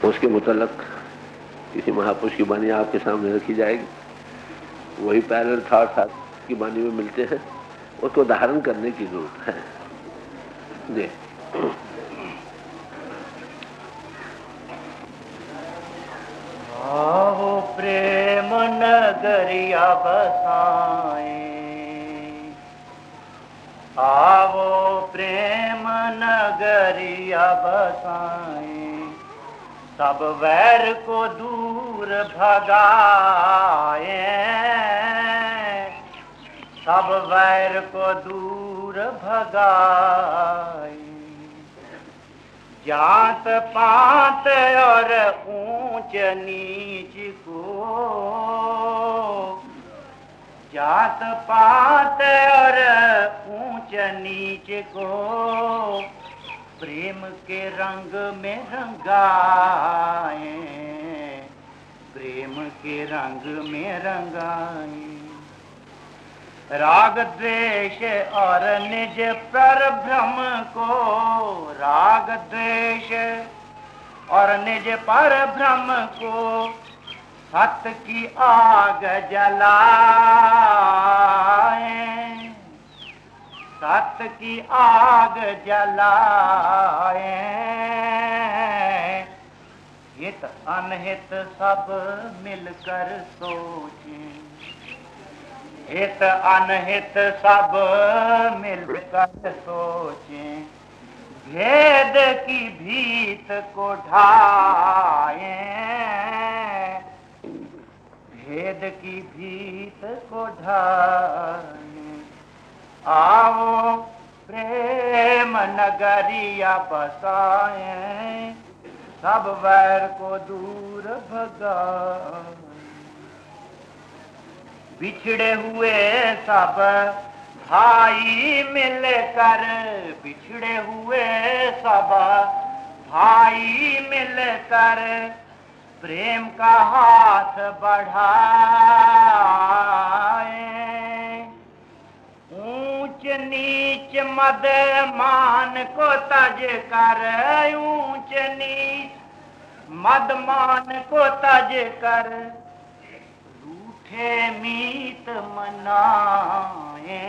उसके मुतल्लक किसी महापुरुष की वाणी आपके सामने रखी जाएगी, वही पैरेलल थॉट्स आपकी वाणी में मिलते हैं, उसको धारण करने की जरूरत है। जी आओ प्रेम नगरिया बसाए, आओ प्रेम नगरिया बसाए, सब वैर को दूर भगाए, सब वैर को दूर भगाए। जात पात और ऊंच नीच को, जात पात और ऊंच नीच को प्रेम के रंग में रंगाए, प्रेम के रंग में रंगाए। राग द्वेष और निज परभ्रम को, राग द्वेष और निज परभ्रम को सत्य की आग जलाए, सत्य की आग जलाए। हित अनहित सब मिलकर सोचें, हित अनहित सब मिलकर सोचें, भेद की भीत को ढाएं, भेद की भीत को ढाएं। आओ प्रेम नगरिया बसाएं, सब वैर को दूर भगाएं। बिछड़े हुए सब भाई मिलकर, बिछड़े हुए सब भाई मिलकर प्रेम का हाथ बढ़ाए, ऊंच नीच मद मान को तज कर, ऊंच नीच मद मान को तज कर रूठे मीत मनाए,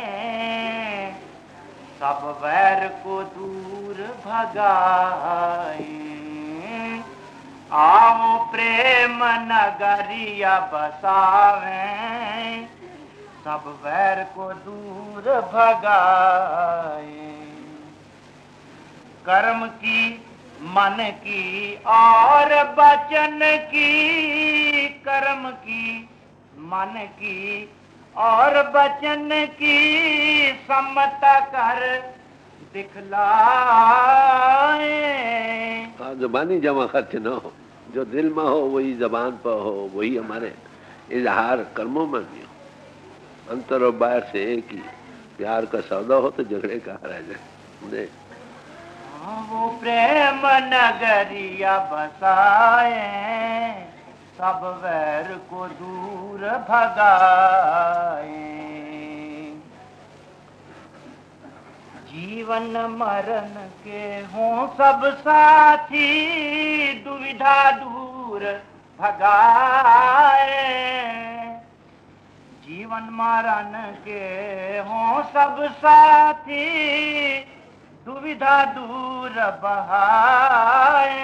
सब वैर को दूर भगाए। आओ प्रेम नगरिया बसावें, सब वैर को दूर भगाए। कर्म की, मन की और वचन की, कर्म की, मन की और वचन की समता कर दिखलाए। जुबानी जमा खर्च न हो, जो दिल में हो वही जबान पर हो, वही हमारे इजहार कर्मों में भी हो। अंतर और बाहर से एक ही, प्यार का सौदा हो तो झगड़े कहाँ रह जाए। वो प्रेम नगरिया बसाए, सब वैर को दूर भगाए। जीवन मरण के हों सब साथी, दुविधा दूर भगाए। जीवन मरण के हों सब साथी, दुविधा दूर बहाए।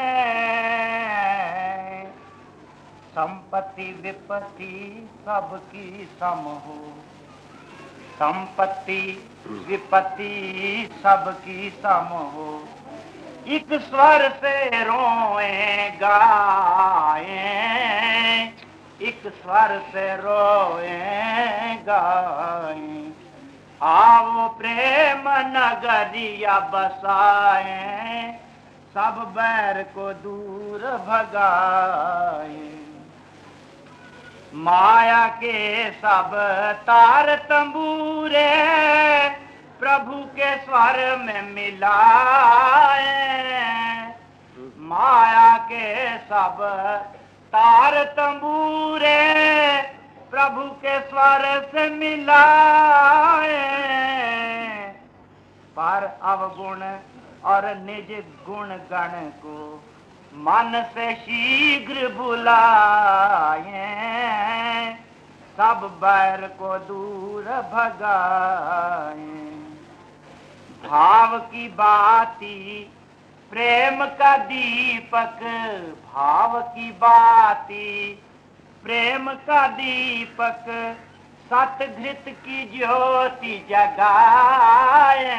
संपत्ति विपत्ति सबकी सम हो, संपत्ति विपत्ति सबकी सम हो, एक स्वर से रोए गाए, एक स्वर से रोए गाए। आओ प्रेम नगरिया बसाए, सब बैर को दूर भगाए। माया के सब तार तंबूरे प्रभु के स्वर में मिलाए, माया के सब तार तंबूरे प्रभु के स्वर से मिलाए। पर अवगुण और निज गुण गण को मन से शीघ्र बुलाए, सब बैर को दूर भगाए। भाव की बाती प्रेम का दीपक, भाव की बाती प्रेम का दीपक, सतघृत की ज्योति जगाए,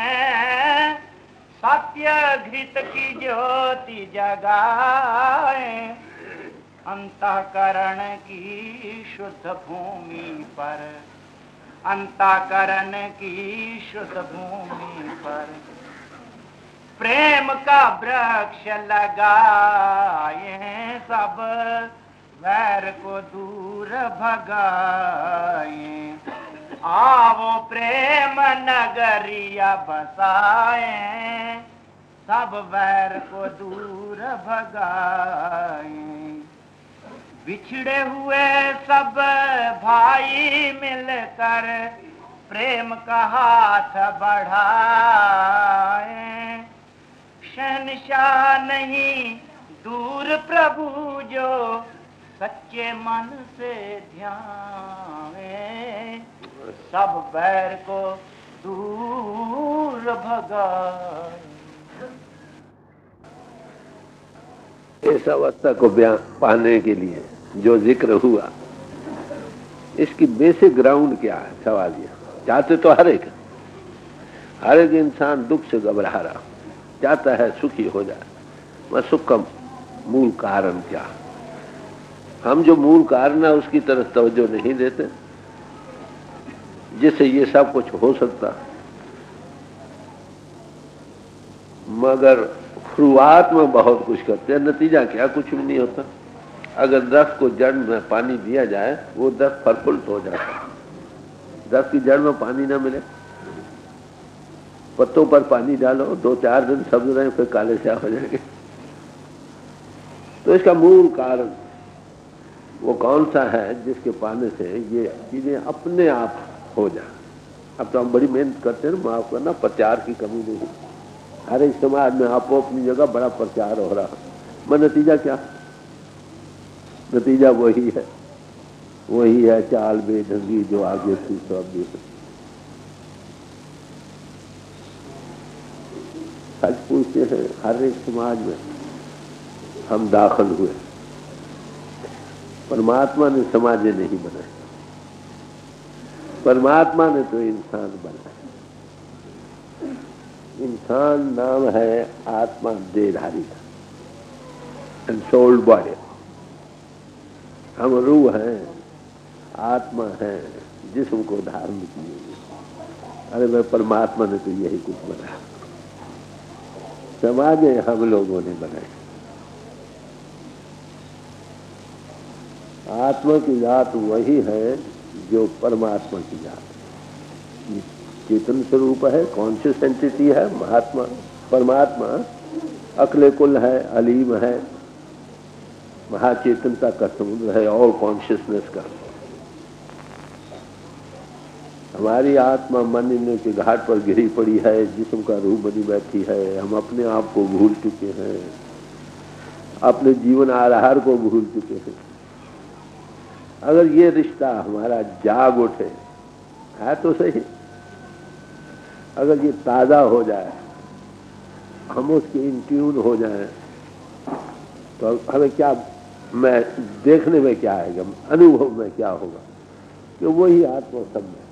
सत्य घृत की ज्योति जगाए। अंतःकरण की शुद्ध भूमि पर, अंतःकरण की शुद्ध भूमि पर प्रेम का वृक्ष लगाए, सब वैर को दूर भगाए। आवो प्रेम नगरिया बसाए, सब वैर को दूर भगाए। बिछड़े हुए सब भाई मिलकर प्रेम का हाथ बढ़ाए। शहंशाह नहीं दूर प्रभु जो सच्चे मन से ध्याए, सब बैर को दूर भगाए। इस अवस्था को पाने के लिए जो जिक्र हुआ, इसकी बेसिक ग्राउंड क्या है? सवाल ये, चाहते तो हर एक इंसान दुख से घबरा रहा, चाहता है सुखी हो जाए, वह सुख का मूल कारण क्या? हम जो मूल कारण है उसकी तरफ तवज्जो नहीं देते, जिससे ये सब कुछ हो सकता, मगर शुरुआत में बहुत कुछ करते हैं, नतीजा क्या? कुछ भी नहीं होता। अगर दरख्त को जड़ में पानी दिया जाए, वो दरख्त फलफुल हो जाता। दरख्त की जड़ में पानी ना मिले, पत्तों पर पानी डालो, 2-4 दिन सब्ज रहे, फिर काले स्याह हो जाएंगे। तो इसका मूल कारण वो कौन सा है जिसके पाने से ये चीजें अपने आप हो जाए? अब तो हम बड़ी मेहनत करते हैं, माफ करना, प्रचार की कमी नहीं। हर एक समाज में आपो अपनी जगह बड़ा प्रचार हो रहा, मगर नतीजा क्या? नतीजा वही है चाल बेढंगी जो आगे थी सब भी। सच पूछते हैं, हर एक समाज में हम दाखिल हुए, परमात्मा ने समाजें नहीं बनाए, परमात्मा ने तो इंसान बनाए। इंसान नाम है आत्मा देहधारी का, एनसोल्ड बॉडी। हम रूह हैं, आत्मा है, जिस्म को धारण किए। अरे मैं परमात्मा ने तो यही कुछ बनाया, समाजें हम लोगों ने बनाई। आत्मा की जात वही है जो परमात्मा की जात है, चेतन स्वरूप है, कॉन्शियस एंटिटी है। महात्मा परमात्मा अकले कुल है, अलीम है, महाचेतनता का समुद्र है और कॉन्शियसनेस का। हमारी आत्मा मन के घाट पर गिरी पड़ी है, जिस्म का रूह बनी बैठी है। हम अपने आप को भूल चुके हैं, अपने जीवन आधार को भूल चुके हैं। अगर ये रिश्ता हमारा जाग उठे, है तो सही, अगर ये ताजा हो जाए, हम उसके इन ट्यून हो जाए, तो हमें क्या, मैं देखने में क्या आएगा, अनुभव में क्या होगा कि वही आत्मा सब में।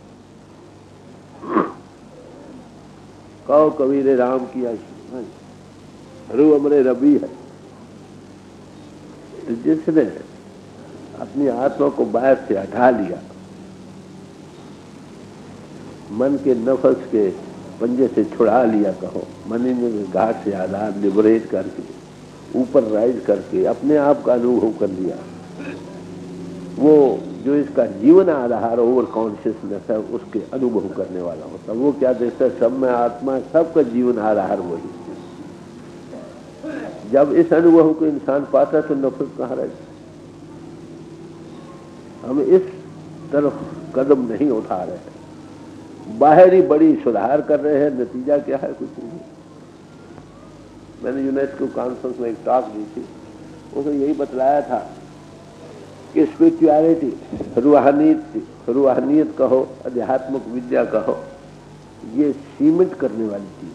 कहो कबीर राम किया रू अमरे रबी है। तो जिसने अपनी आत्मा को बाहर से हटा लिया, मन के नफस के पंजे से छुड़ा लिया, कहो मन में घाट से आजाद लिबरेट करके ऊपर राइज करके अपने आप का अनुभव कर लिया, वो जो इसका जीवन आधार ओवर कॉन्शियसनेस है उसके अनुभव करने वाला होता। वो क्या देखता है? सब में आत्मा, सबका जीवन आधार वही। जब इस अनुभव को इंसान पाता तो नफरत कहाँ रहती? हम इस तरफ कदम नहीं उठा रहे हैं, बाहरी बड़ी सुधार कर रहे हैं, नतीजा क्या है? कुछ नहीं। मैंने यूनेस्को कॉन्फ्रेंस में एक टॉक दी थी, उसने यही बतलाया था कि स्पिरिचुअलिटी, रूहानियत कहो, आध्यात्मिक विद्या कहो, ये सीमित करने वाली चीज।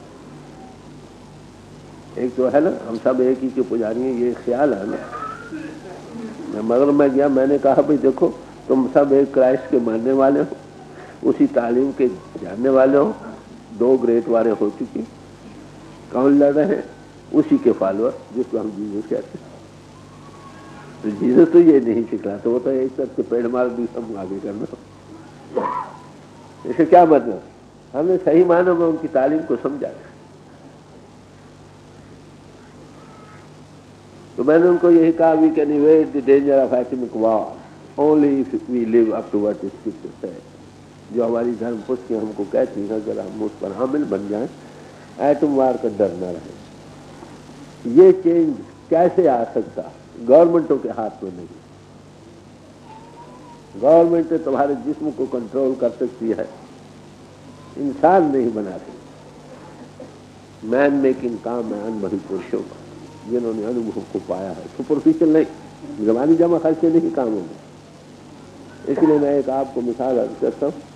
एक तो है ना, हम सब एक ही के पुजारी हैं, ये ख्याल है ना। मगर मैं गया, मैंने कहा भाई देखो, तुम सब एक क्राइस्ट के मानने वाले हो, उसी तालीम के जानने वाले हो, 2 ग्रेट वारे हो चुकी, कौन लड़ रहे हैं? उसी के फॉलोअर, जिसको हम जीसस कहते हैं। तो जीसस तो ये नहीं सिखला, तो वो तो एक तरफ से पेड़ मार दी, सब आगे करना। इसे क्या मतलब? हमने सही मानों में उनकी तालीम को समझा। तो मैंने उनको यही कहा, we can evade the danger of atomic war only if we live up to what scripture said. जो हमारी धर्म पुस्तकें हमको कहती हैं, अगर हम उस पर हामिल बन जाएं, एटम वार का डर न रहे। ये चेंज कैसे आ सकता? गवर्नमेंटों के हाथ में नहीं। गवर्नमेंट तुम्हारे जिस्म को कंट्रोल कर सकती है, इंसान नहीं बना सकती। मैन मेकिंग काम है अनुभवी पुरुषों का, जिन्होंने अनुभव को पाया है। सुपरफिशियल नहीं, जमानी जमा खर्चे नहीं काम होंगे। इसलिए मैं एक आपको मिसाल अर्ज करता हूँ।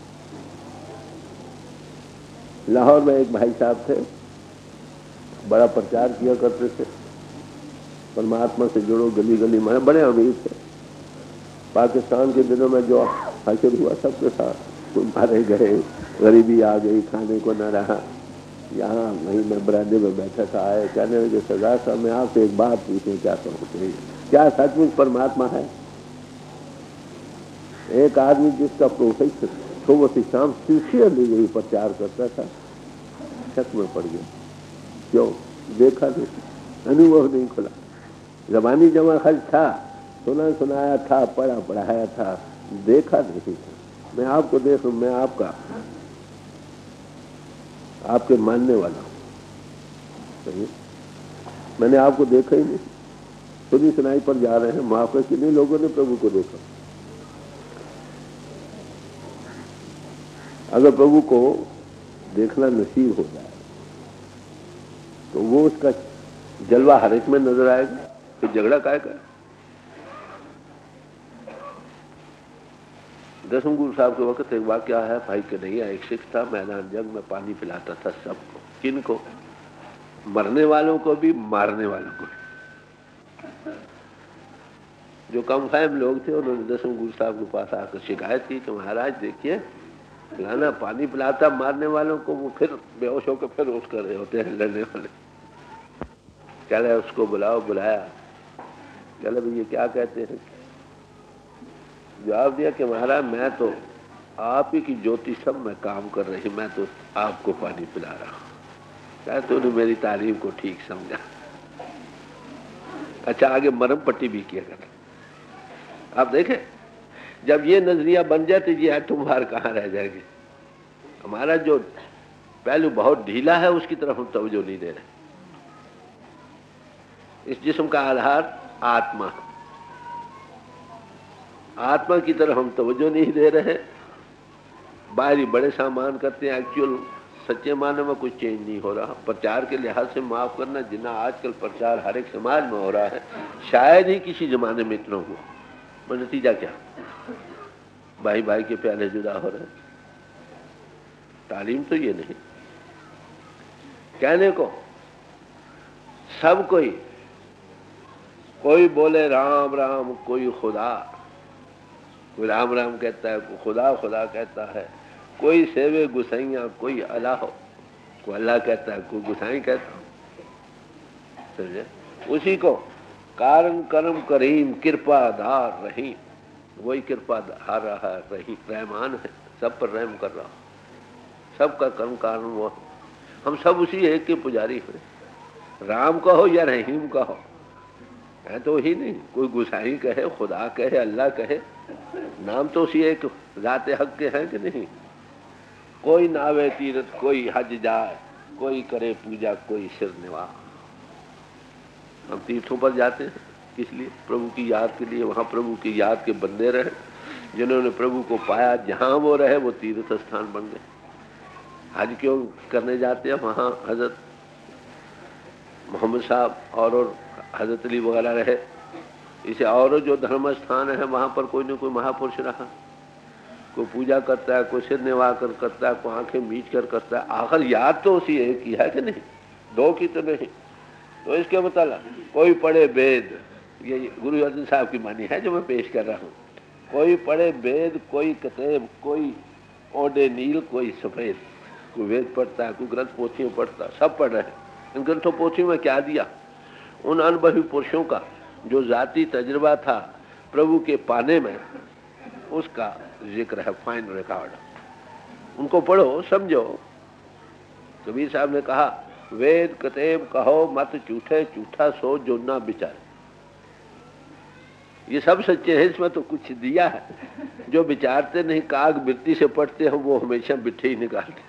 लाहौर में एक भाई साहब थे, बड़ा प्रचार किया करते थे, परमात्मा से जुड़ो, गली गली में, बड़े अमीर थे। पाकिस्तान के दिनों में जो हासिल हुआ सबके साथ, कोई मारे गए, गरीबी आ गई, खाने को न रहा। यहाँ वहीं मैं बरामदे में बैठा था, आए कहने लगे, सरदार साहब मैं आपसे एक बात पूछूं, क्या समझते, क्या सचमुच परमात्मा है? एक आदमी जिसका प्रोफेसर सुबह से शाम सिंसियरली यही प्रचार करता था, शक में पड़ गया। क्यों? देखा नहीं, अनुभव नहीं खुला। जबानी जमा खर्च था, सुना सुनाया था, पढ़ा पढ़ाया था, देखा नहीं था। मैं आपको देख लूं, मैं आपके मानने वाला हूं, मैंने आपको देखा ही नहीं। सुनी सुनाई पर जा रहे हैं। माफ कर, कितने लोगों ने प्रभु को देखा? अगर प्रभु को देखना नसीब हो जाए तो वो उसका जलवा हर एक में नजर आएगा। तो झगड़ा काय का? दसम गुरु साहब के वक्त एक वाकया है। भाई कन्हैया एक सिख था, मैदान जंग में पानी पिलाता था सबको। किनको? मरने वालों को भी, मारने वालों को भी। जो कम फहम लोग थे, उन्होंने दसम गुरु साहब के पास आकर शिकायत की कि महाराज देखिए, पिलाना, पानी पिलाता मारने वालों को, वो फिर बेहोश होकर फिर उठ कर रहे होते हैं लड़ने वाले। कह रहे उसको बुलाओ। बुलाया, कह रहे भैया क्या कहते हैं? जवाब दिया कि महाराज मैं तो आप ही की ज्योति सब में काम कर रही, मैं तो आपको पानी पिला रहा हूं। क्या तूने मेरी तारीफ को ठीक समझा? अच्छा, आगे मरम पट्टी भी किया कर। आप देखें, जब ये नजरिया बन जाए तो ये एटम वार कहाँ रह जाएगी। हमारा जो पहलू बहुत ढीला है, उसकी तरफ हम तवज्जो नहीं दे रहे। इस जिस्म का आधार आत्मा, आत्मा की तरफ हम तवज्जो नहीं दे रहे। बाहरी बड़े सामान करते हैं, एक्चुअल सच्चे माने में कुछ चेंज नहीं हो रहा। प्रचार के लिहाज से माफ करना, जितना आजकल प्रचार हर एक समाज में हो रहा है, शायद ही किसी जमाने में इतना हुआ। पर नतीजा क्या? भाई भाई के प्याले जुदा हो रहे हैं। तालीम तो ये नहीं। कहने को सब कोई बोले राम राम, कोई खुदा, कोई राम राम कहता है, कोई खुदा खुदा कहता है, कोई सेवे गुसाइया, कोई अल्लाह, कोई अल्लाह कहता है, कोई गुसाई कहता है। समझे? उसी को कारण कर्म करीम कृपादार रहीम, वही कृपादार रहा, रहीम रहमान है, सब पर रहम कर रहा, सबका कर्म कारण वो। हम सब उसी एक के पुजारी हैं। राम कहो या रहीम कहो, है तो ही नहीं। कोई गुसाई कहे, खुदा कहे, अल्लाह कहे, नाम तो उसी एक जाते हक के हैं कि नहीं। कोई नावे तीरथ, कोई हज जाए, कोई करे पूजा, कोई सिर निवाह। हम तीर्थों पर जाते हैं किस लिए? प्रभु की याद के लिए। वहां प्रभु की याद के बंदे रहे, जिन्होंने प्रभु को पाया, जहां वो रहे वो तीर्थ स्थान बन गए। हज क्यों करने जाते हैं? वहां हजरत मोहम्मद साहब और हजरत अली वगैरह रहे, इसे और जो धर्म स्थान है वहाँ पर कोई न कोई महापुरुष रहा, कोई पूजा करता है, कोई सिर निभा कर करता है, कोई आंखें मीच कर करता है। आखिर याद तो उसी एक की है कि नहीं, दो की तो नहीं। तो इसके मतलब कोई पढ़े वेद, ये गुरु अर्जन साहब की मानी है जो मैं पेश कर रहा हूँ, कोई पढ़े वेद, कोई कतेब, कोई ओडे नील, कोई सफेद, कोई वेद पढ़ता है, कोई ग्रंथ पोथियों पढ़ता है, सब पढ़ रहे हैं। इन ग्रंथों पोथियों में क्या दिया? उन अनुभवी पुरुषों का जो जाती तजुर्बा था प्रभु के पाने में, उसका जिक्र है, फाइन रिकॉर्ड। उनको पढ़ो, समझो। कबीर साहब ने कहा, वेद कतेब कहो मत झूठे, झूठा सो जो ना विचारे। ये सब सच्चे हैं, इसमें तो कुछ दिया है। जो विचारते नहीं, काग बिरती से पढ़ते हैं, वो हमेशा बिठे ही निकालते।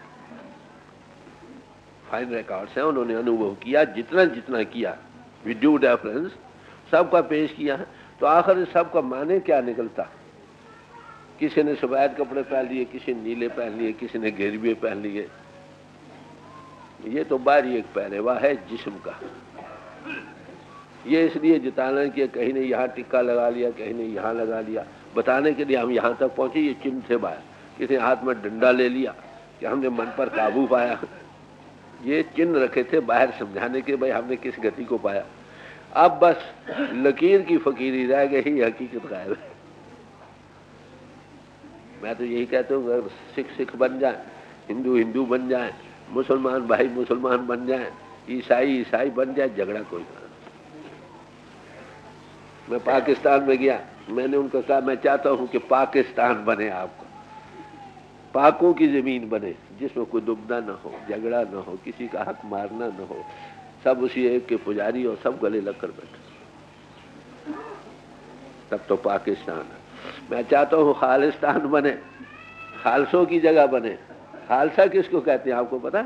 फाइन रिकॉर्ड्स हैं, उन्होंने अनुभव किया, जितना जितना किया विद ड्यू डेफरेंस सबका पेश किया है। तो आखिर सबका माने क्या निकलता? किसी ने सफेद कपड़े पहन लिए, किसी ने नीले पहन लिए, किसी ने घेरवे पहन लिए। ये तो बाहरी एक पहरेवा है जिस्म का। ये इसलिए जताना कि कहीं ने यहाँ टिक्का लगा लिया, कहीं ने यहाँ लगा लिया, बताने के लिए हम यहाँ तक पहुंचे। ये चिन्ह थे बाहर, किसी हाथ में डंडा ले लिया कि हमने मन पर काबू पाया। ये चिन्ह रखे थे बाहर समझाने के, भाई हमने किस गति को पाया। अब बस लकीर की फकीरी रह गई, हकीकत गायब है। मैं तो यही कहता हूँ, अगर सिख सिख बन जाए, हिंदू हिंदू बन जाए, मुसलमान भाई मुसलमान बन जाए, ईसाई ईसाई बन जाए, झगड़ा कोई ना। मैं पाकिस्तान में गया, मैंने उनको कहा मैं चाहता हूँ कि पाकिस्तान बने, आपका पाकों की जमीन बने, जिसमें कोई दुबदा न हो, झगड़ा न हो, किसी का हक मारना न हो, सब उसी एक के पुजारी और सब गले लग कर बैठे, तब तो पाकिस्तान है। मैं चाहता हूँ खालिस्तान बने, खालसों की जगह बने। खालसा किसको कहते हैं आपको पता?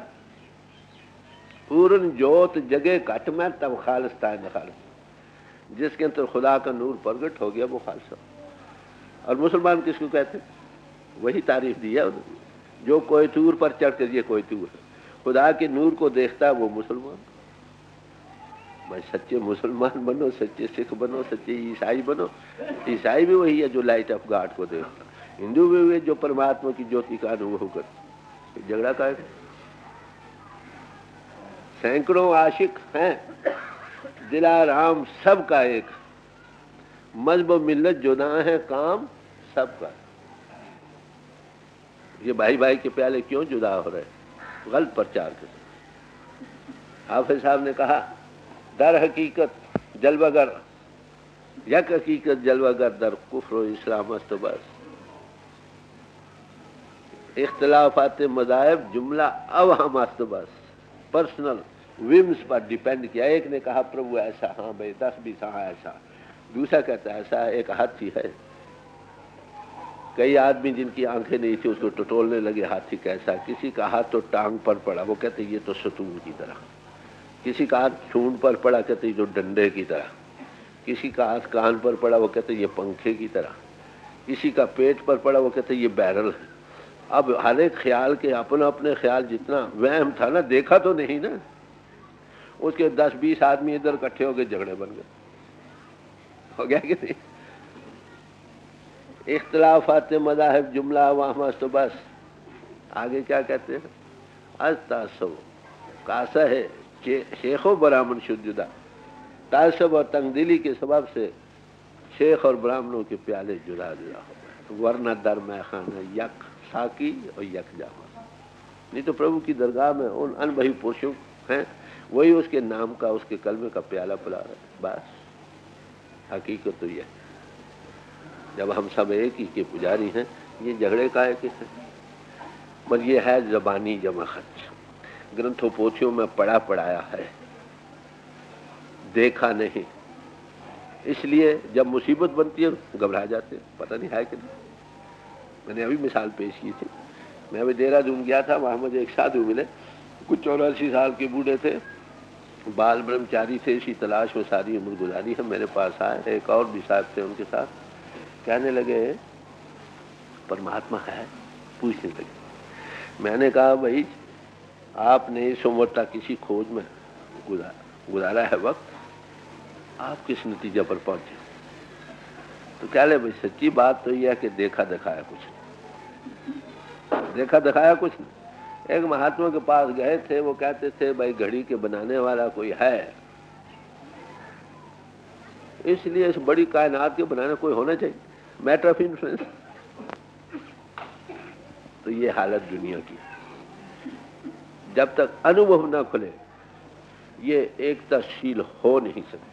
पूर्ण जोत जगह घट में तब खालिस्तान खालसा, जिसके अंदर खुदा का नूर प्रगट हो गया वो खालसा। और मुसलमान किसको कहते हैं? वही तारीफ दी है उन्होंने, जो कोई तूर पर चढ़ कर, ये कोई तूर है, खुदा के नूर को देखता है वो मुसलमान। भाई सच्चे मुसलमान बनो, सच्चे सिख बनो, सच्चे ईसाई बनो। ईसाई भी वही है जो लाइट ऑफ गॉड को देखता, हिंदू भी वही जो परमात्मा की ज्योति का अनुभव कर। झगड़ा का है। सैकड़ों आशिक हैं, दिलाराम सबका एक, मजहब मिल्लत जुदा है, काम सबका। ये भाई भाई के प्याले क्यों जुदा हो रहे? गलत प्रचार के साथ। हाफिज साहब ने कहा, दर हकीकत जलवागर, यक हकीकत जलवागर, दर कुफ्र इस्लाम अस्त बस। इख्तिलाफात मज़ाहिब जुमला अब हम अस्त बस। पर्सनल विम्स पर डिपेंड किया। एक ने कहा प्रभु ऐसा, हाँ भाई 10-20 हाँ ऐसा, दूसरा कहता है ऐसा, एक हाथी है। कई आदमी जिनकी आंखें नहीं थी उसको टटोलने लगे, हाथी कैसा। किसी का हाथ तो टांग पर पड़ा, वो कहते ये तो सतून की तरह। किसी का हाथ सूंड पर पड़ा, कहते जो डंडे की तरह। किसी का हाथ कान पर पड़ा, वो कहते ये पंखे की तरह। किसी का पेट पर पड़ा, वो कहते ये बैरल है। अब हर एक ख्याल के अपना अपने ख्याल, जितना वहम था ना, देखा तो नहीं ना, उसके 10-20 आदमी इधर इकट्ठे हो गए, झगड़े बन गए। हो गया कि नहीं? इख्तिलाफात मज़ाहिब जुमला वहाँ तो बस। आगे क्या कहते हैं? अज़ कासा है शेखो ब्राह्मण शुद्धुदा। तासब और तंगदिली के सबब से शेख और ब्राह्मणों के प्याले जुदा जुदा हो गए, वरना दर में खाना यक साकी और यक जामा। नहीं तो प्रभु की दरगाह में उन अनबही पुरुषों हैं, वही उसके नाम का, उसके कलमे का प्याला पिला रहे। बस हकीकत तो यह, जब हम सब एक ही के पुजारी हैं, ये झगड़े का है किसे? पर ये है जबानी जमा खर्च, ग्रंथों पोथियों में पढ़ा पढ़ाया है, देखा नहीं। इसलिए जब मुसीबत बनती है घबरा जाते हैं, पता नहीं है कि नहीं। मैंने अभी मिसाल पेश की थी, मैं अभी देहरादून गया था, वहाँ मुझे एक साधु मिले, कुछ 84 साल के बूढ़े थे, बाल ब्रह्मचारी थे, इसी तलाश में सारी उम्र गुजारी है। मेरे पास आए, एक और भी साहब थे उनके साथ, कहने लगे परमात्मा है? पूछने लगे। मैंने कहा भाई आपने इस उम्र तक किसी खोज में गुजारा, गुजारा है वक्त, आप किस नतीजे पर पहुंचे? तो क्या ले भाई, सच्ची बात तो यह है कि देखा दिखाया कुछ नहीं, देखा दिखाया कुछ नहीं। एक महात्मा के पास गए थे, वो कहते थे भाई घड़ी के बनाने वाला कोई है, इसलिए इस बड़ी कायनात के बनाने कोई होना चाहिए, मैटर ऑफ इन्फ्लुएंस। तो ये हालत दुनिया की, जब तक अनुभव न खुले ये एकताशील हो नहीं सकती।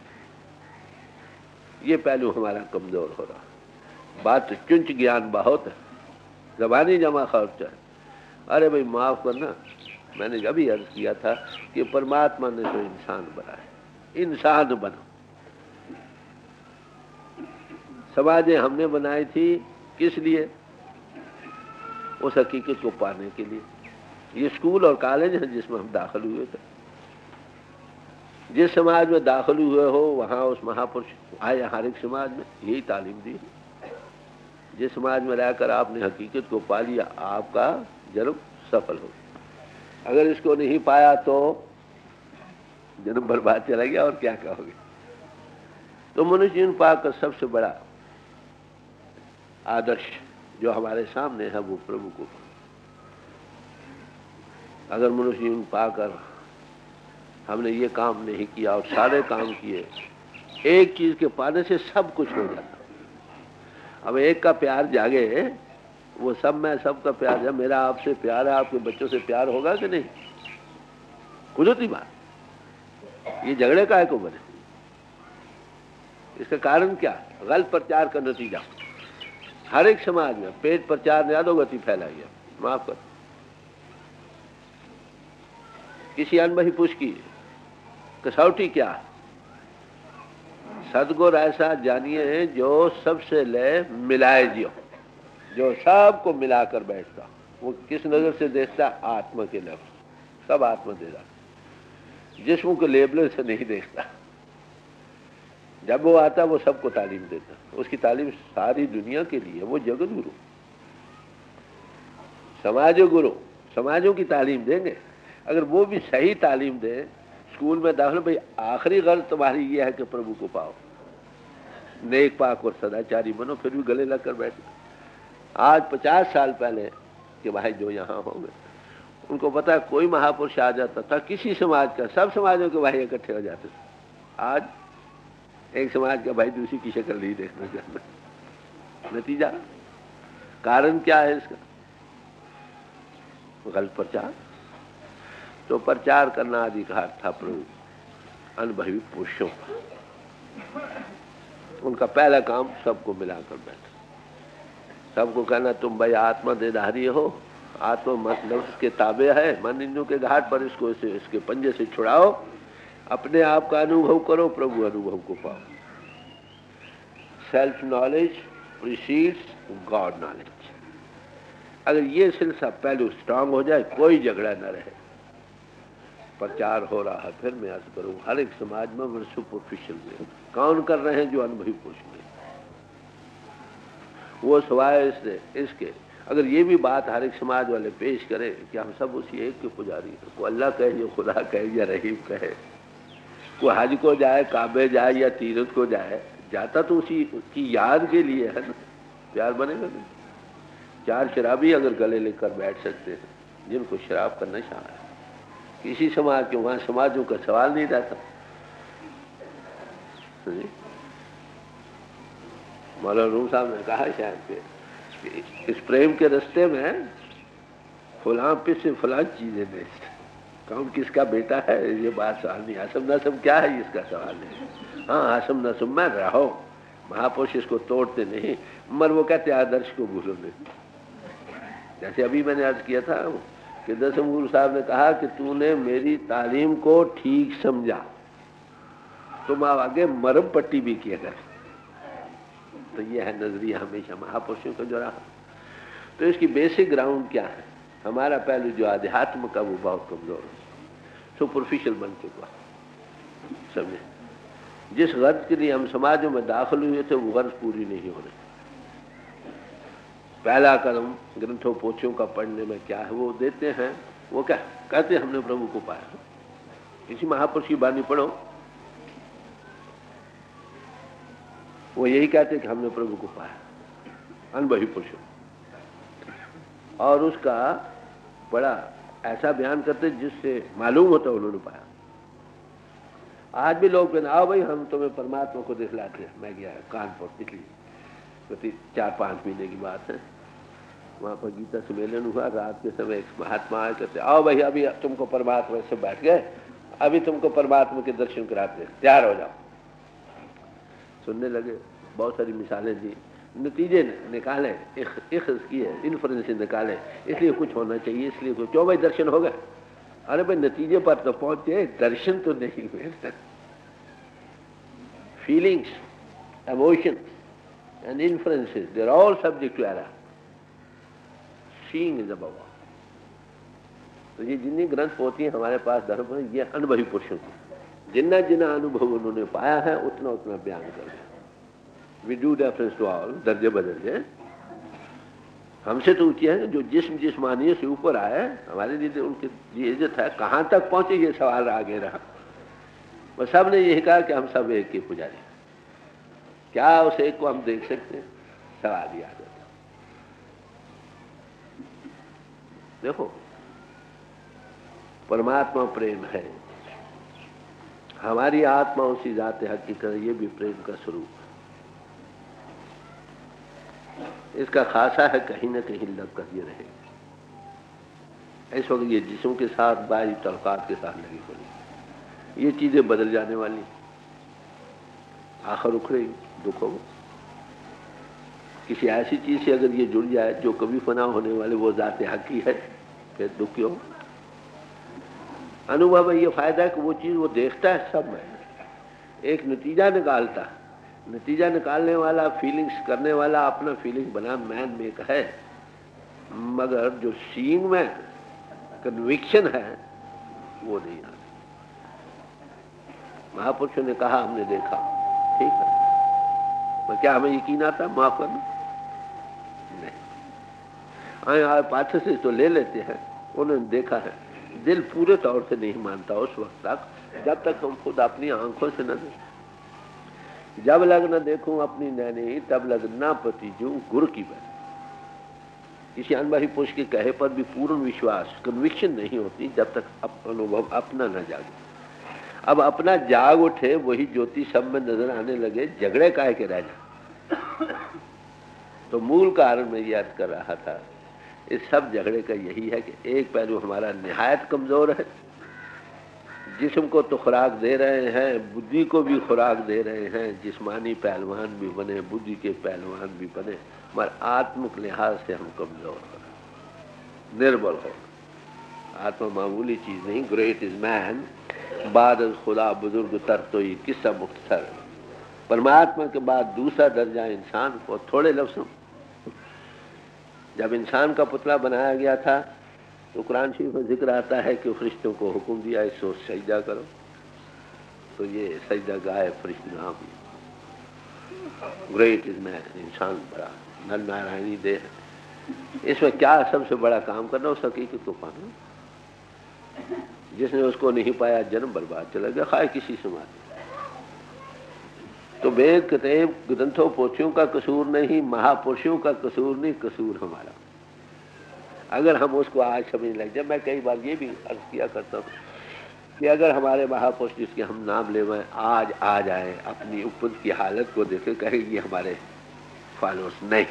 ये पहलू हमारा कमजोर हो रहा। बात तो चुंच ज्ञान बहुत है, जबानी जमा खर्च है। अरे भाई माफ करना, मैंने अभी अर्ज किया था कि परमात्मा ने तो इंसान बनाया, इंसान बनो। समाजें हमने बनाई थी किस लिए? उस हकीकत को पाने के लिए। ये स्कूल और कॉलेज हैं जिसमें हम दाखिल हुए थे। जिस समाज में दाखिल हुए हो वहां उस महापुरुष आए, हर एक समाज में यही तालीम दी। जिस समाज में रहकर आपने हकीकत को पा लिया, आपका जन्म सफल हो। अगर इसको नहीं पाया तो जन्म बर्बाद चला गया, और क्या कहोगे? तो मनुष्य जीवन पाक का सबसे बड़ा आदर्श जो हमारे सामने है वो प्रभु को। अगर मनुष्य जीवन पाकर हमने ये काम नहीं किया और सारे काम किए, एक चीज के पाने से सब कुछ हो जाता। अब एक का प्यार जागे, वो सब में सबका प्यार है, मेरा आपसे प्यार है, आपके बच्चों से प्यार होगा कि नहीं? कुछ होती बात, ये झगड़े काहे को बने? इसका कारण क्या? गलत प्रचार का नतीजा। हर एक समाज में पेट प्रचार ने अधोगति फैला गया। माफ कर, किसी अनबही पुष्ट की कसौटी क्या? सदगुर ऐसा जानिए जो सबसे ले मिलाए जियो, जो सबको मिलाकर बैठता। वो किस नजर से देखता? आत्मा के नजर। सब आत्मा दे रहा, जिस्म को लेबल से नहीं देखता। जब वो आता वो सबको तालीम देता, उसकी तालीम सारी दुनिया के लिए। वो जगत गुरु, समाज गुरु, समाजों की तालीम देंगे। अगर वो भी सही तालीम दे, स्कूल में दाखिल, भाई आखिरी गर्ज तुम्हारी ये है कि प्रभु को पाओ, नेक पाक और सदाचारी बनो, फिर भी गले लगकर बैठे। आज 50 साल पहले के भाई जो यहाँ होंगे उनको पता है, कोई महापुरुष आ जाता था किसी समाज का, सब समाजों के भाई इकट्ठे हो जाते थे। आज एक समाज का भाई दूसरी की शक्ल नहीं देखना चाहता। नतीजा, कारण क्या है इसका? गलत प्रचार। तो प्रचार करना अधिकार था प्रभु अनुभवी पुरुषों का। उनका पहला काम सबको मिलाकर बैठा, सबको कहना तुम भाई आत्मा देधारी हो, आत्मा मतलब के ताबे है, मन इंद्रियों के घाट पर इसको इसके पंजे से छुड़ाओ, अपने आप का अनुभव करो, प्रभु अनुभव को पाओ। Self knowledge precedes God knowledge. अगर ये सिलसिला पहलू स्ट्रांग हो जाए, कोई झगड़ा न रहे। प्रचार हो रहा है, फिर मैं अर्ज करूं, हर एक समाज में सुपरफिशियल में कौन कर रहे हैं? जो अनुभवी पुरुष में वो सवाए इसके। अगर ये भी बात हर एक समाज वाले पेश करे कि हम सब उसी एक के पुजारी हैं, को अल्लाह कहे या खुदा कहे या रहीम कहे, को हज को जाए, काबे जाए या तीरथ को जाए, जाता तो उसी की याद के लिए है ना, प्यार बनेगा नहीं। 4 शराबी अगर गले लेकर बैठ सकते हैं जिनको शराब का नशा है, किसी समाज के, वहां समाजों का सवाल नहीं रहता। मौलाना रूम साहब ने कहा शायद कि इस प्रेम के रास्ते में फलां पे से फलां चीजें नहीं, कौन किसका बेटा है ये बात सवाल नहीं। हसम नसम क्या है इसका सवाल नहीं। हाँ, हसम नसम में रहो, महापुरुष इसको तोड़ते नहीं, मगर वो कहते आदर्श को भूलो नहीं। जैसे अभी मैंने अर्ज किया था कि 10वें गुरु साहब ने कहा कि तूने मेरी तालीम को ठीक समझा, तुम आगे मरम पट्टी भी किया कर। तो ये है नजरिया हमेशा महापुरुषों का जो रहा। तो इसकी बेसिक ग्राउंड क्या है? हमारा पहलू जो आध्यात्म का वो बहुत कमजोर है, सुपरफिशियल बन चुका। समझे? जिस गर्ज के लिए हम समाजों में दाखिल हुए थे वो गर्ज पूरी नहीं हो रही। पहला कदम ग्रंथों पोथियों का पढ़ने में क्या है वो देते हैं, वो क्या कहते हैं? हमने प्रभु को पाया, किसी महापुरुष की वाणी पढ़ो, वो यही कहते कि हमने प्रभु को पाया, अनुभवी पुरुष, और उसका बड़ा ऐसा बयान करते जिससे मालूम होता उन्होंने पाया। आज भी लोग कहते आओ भाई हम तुम्हें परमात्मा को दिखलाते हैं। मैं गया कानपुर, पिछली 4-5 महीने की बात है, वहां पर गीता सम्मेलन हुआ। रात के समय एक महात्मा आए, कहते आओ भाई अभी तुमको परमात्मा से बैठ गए, अभी तुमको परमात्मा के दर्शन कराते हैं, तैयार हो जाओ। सुनने लगे, बहुत सारी मिसालें दी, नतीजे निकाले, किए, इन्फ्लुएंस निकाले, इसलिए कुछ होना चाहिए, इसलिए कुछ, क्यों भाई दर्शन हो गए? अरे भाई नतीजे पर तो पहुंचे, दर्शन तो नहीं हुए। Feelings, emotion and influences, they are all subject to error. Seeing is above all. तो ये जितनी ग्रंथ होती है हमारे पास धर्म में, ये अनुभवी पुरुषों की, जितना जितना अनुभव उन्होंने पाया है उतना उतना बयान कर दिया। We do reference to all, दर्जे बदर्जे, हमसे तो ऊंचे हैं, जो जिस्मानियत से ऊपर आए, हमारे लिए उनकी इज्जत है। कहाँ तक पहुंचे ये सवाल आगे रहा। बस सब ने यही कहा कि हम सब एक के पुजारी, क्या उस एक को हम देख सकते हैं? सवाल याद है। देखो, परमात्मा प्रेम है, हमारी आत्मा उसी जाते हकीकत, ये भी प्रेम का स्वरूप है। इसका खासा है कहीं न कहीं लग कर ये रहेगा। इस वक्त ये जिस्म के साथ, बाहरी तलकात के साथ लगी पड़ी, ये चीजें बदल जाने वाली, आखिर उखड़ेगी, दुख होगा। किसी ऐसी चीज से अगर ये जुड़ जाए जो कभी फना होने वाले, वो जाते हकी है, फिर दुख क्यों? अनुभव में ये फायदा है कि वो चीज वो देखता है सब में, एक नतीजा निकालता है। नतीजा निकालने वाला, फीलिंग्स करने वाला अपना फीलिंग बना मैन मेक है, मगर जो सीइंग में कन्विक्शन है वो नहीं आता। महापुरुषों ने कहा हमने देखा, ठीक है, पर क्या हमें यकीन आता माफ करना? नहीं। आए पाठ से तो ले लेते हैं, उन्होंने देखा है। दिल पूरे तौर से नहीं मानता उस वक्त तक जब तक हम खुद अपनी आंखों से न देखें। जब लग न देखूं अपनी नैनी, तब लग ना पतिजू गुरु की बात। किसी अनुभवी पुरुष के कहे पर भी पूर्ण विश्वास, कन्विक्शन नहीं होती जब तक अनुभव अपना न जागे। अब अपना जाग उठे, वही ज्योति सब में नजर आने लगे, झगड़े काहे के रह जाए। तो मूल कारण मैं याद कर रहा था, इस सब झगड़े का यही है कि एक पहलू हमारा निहायत कमजोर है, जिस्म को तो खुराक दे रहे हैं, बुद्धि को भी खुराक दे रहे हैं, जिस्मानी पहलवान भी बने, बुद्धि के पहलवान भी बने, मगर आत्मिक लिहाज से हम कमजोर हो, निर्बल हो। आत्मा मामूली चीज नहीं, ग्रेट इज मैन, बाद खुदा बुजुर्ग तर तो ये किस्सा मुख्तसर। परमात्मा के बाद दूसरा दर्जा इंसान को, थोड़े लफ्ज़ों, जब इंसान का पुतला बनाया गया था तो कुरान शरीफ में जिक्र आता है कि फरिश्तों को हुक्म दिया इसको सजदा करो, तो ये सजदा गाय फरिश्ते नाम। ग्रेट इज मैन, इंसान बड़ा नर नारायणी देह है। इसमें क्या सबसे बड़ा काम करना? उस हकीकत को पाना। जिसने उसको नहीं पाया जन्म बर्बाद चला गया, खाए किसी से मार। तो वेद किताब ग्रंथों पोथियों का कसूर नहीं, महापुरुषों का कसूर नहीं, कसूर हमारा। अगर हम उसको आज समझने लग जाए, मैं कई बार ये भी अर्ज किया करता हूँ कि अगर हमारे महापुरुष जिसके हम नाम ले आज आ जाए, अपनी ऊपर की हालत को देखे, कहेगी हमारे फॉलोअर्स नहीं।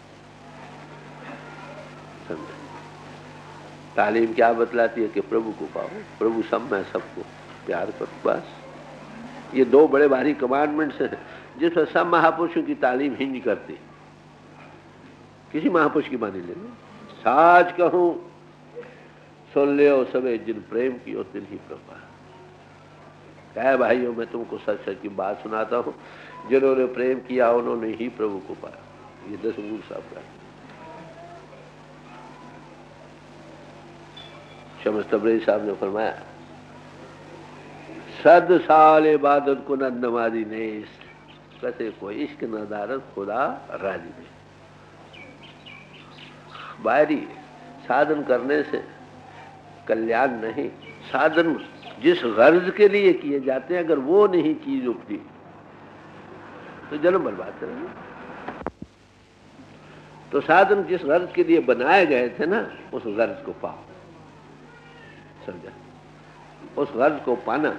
समझे? तालीम क्या बतलाती है कि प्रभु को पाओ, प्रभु सब में सबको प्यार करो, बस। ये दो बड़े भारी कमांडमेंट्स हैं जिसमें सब महापुरुषों की तालीम ही नहीं करती। किसी महापुरुष की बानी ले लो, साच कहूं सुन लियो सबे, जिन प्रेम की और दिल ही प्रभा। क्या भाइयों, मैं तुमको सच सच की बात सुनाता हूं, जिन्होंने प्रेम किया उन्होंने ही प्रभु को पाया। ये 10 गुरु साहब का शमस तबरेज़ी साहब ने फरमाया, सद साल इबादत को न नमाजी नेस, कसे को इश्क नदारत खुदा राजी नहीं। बाहरी साधन करने से कल्याण नहीं, साधन जिस गर्ज के लिए किए जाते हैं, अगर वो नहीं चीज उपजी तो जन्म बर्बाद करेंगे। तो साधन जिस गर्ज के लिए बनाए गए थे ना, उस गर्ज को पाओ, समझा? उस गर्ज को पाना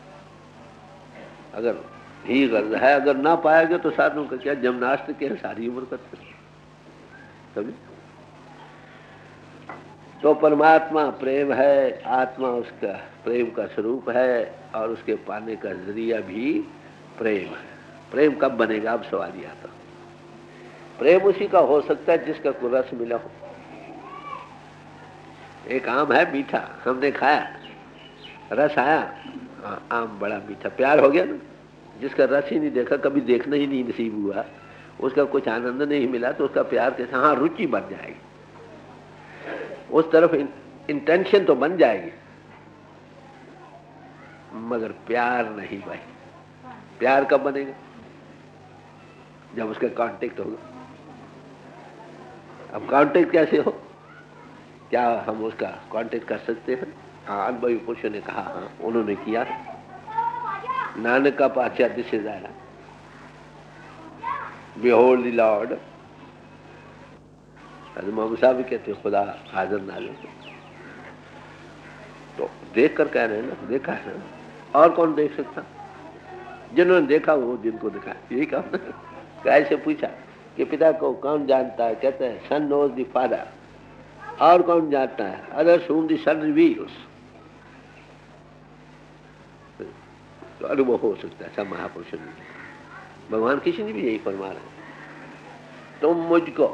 अगर ही गर्ज है, अगर ना पाएगा तो साधनों का क्या, जिम्नास्टिक है, सारी उम्र करते समझे? तो परमात्मा प्रेम है, आत्मा उसका प्रेम का स्वरूप है, और उसके पाने का जरिया भी प्रेम है। प्रेम कब बनेगा, अब सवाल यह आता। प्रेम उसी का हो सकता है जिसका कोई रस मिला हो। एक आम है मीठा, हमने खाया, रस आया, आम बड़ा मीठा, प्यार हो गया ना। जिसका रस ही नहीं देखा, कभी देखना ही नहीं नसीब हुआ, उसका कुछ आनंद नहीं मिला, तो उसका प्यार कैसा? हाँ, रुचि बन जाएगी, उस तरफ इंटेंशन तो बन जाएगी, मगर प्यार नहीं भाई। प्यार कब बनेगा? जब उसका कांटेक्ट होगा। अब कांटेक्ट कैसे हो? क्या हम उसका कांटेक्ट कर सकते हैं? हाँ, अनुभवी पुरुषों ने कहा, हाँ उन्होंने किया। नानक का पाचा दिस इज आया, बिहोल्ड द लॉर्ड। मोहम्मद साहब भी कहते हैं खुदा हाजिर नाजिर। तो देख कर कह रहे हैं ना, देखा है ना, और कौन देख सकता? जिन्होंने देखा वो जिनको दिखा, यही काम। कैसे पूछा कि पिता को कौन जानता है? कहते हैं सन नोज द फादर। और कौन जानता है? Others whom the son reveals। तो अनुभव हो सकता है सब महापुरुषों ने। भगवान किसी ने भी यही फरमा रहे हैं, तुम मुझको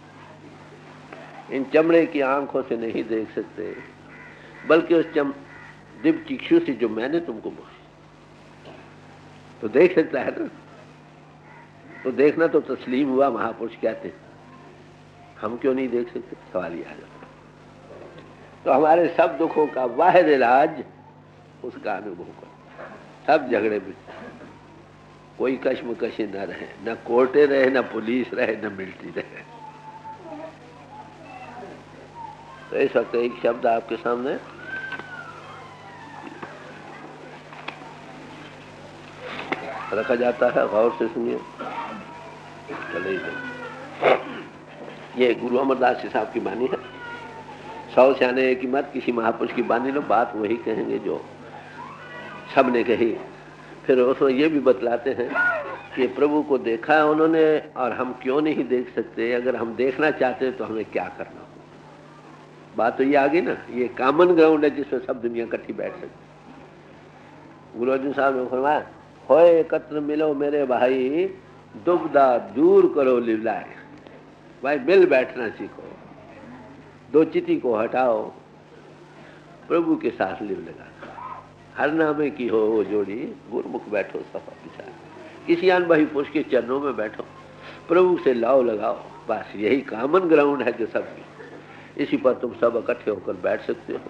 इन चमड़े की आंखों से नहीं देख सकते, बल्कि उस दिव्य चक्षु से जो मैंने तुमको बोली। तो देख सकता है ना, तो देखना तो तस्लीम हुआ, महापुरुष कहते हैं। हम क्यों नहीं देख सकते? सवाल यह है। तो हमारे सब दुखों का वाहिद इलाज उसका अनुभव करो। सब झगड़े में कोई कश्मकशी न रहे, न कोर्टे रहे, न पुलिस रहे, न मिलिट्री रहे। तो इस वक्त एक शब्द आपके सामने रखा जाता है, गौर से सुनिए। चले ये गुरु अमरदास जी साहब की बानी है। 100 सियाने की मत, किसी महापुरुष की बानी लो, बात वही कहेंगे जो सबने कही। फिर उसमें ये भी बतलाते हैं कि प्रभु को देखा है उन्होंने, और हम क्यों नहीं देख सकते? अगर हम देखना चाहते हैं तो हमें क्या करना हो? बात तो ये आ गई ना, ये कॉमन ग्राउंड है जिसमें सब दुनिया इकट्ठी बैठ सकती। गुरु अर्जुन साहब ने फरमाया, होए एकत्र मिलो मेरे भाई, दुविधा दूर करो लिवलाए। भाई मिल बैठना सीखो, दो चिति को हटाओ, प्रभु के साथ लिव लगा। हर नामे की हो वो जोड़ी, गुरमुख बैठो सफा विचार। किसी अनबही पुरुष के चरणों में बैठो, प्रभु से लाओ लगाओ। बस यही कॉमन ग्राउंड है जो सब, इसी पर तुम सब इकट्ठे होकर बैठ सकते हो।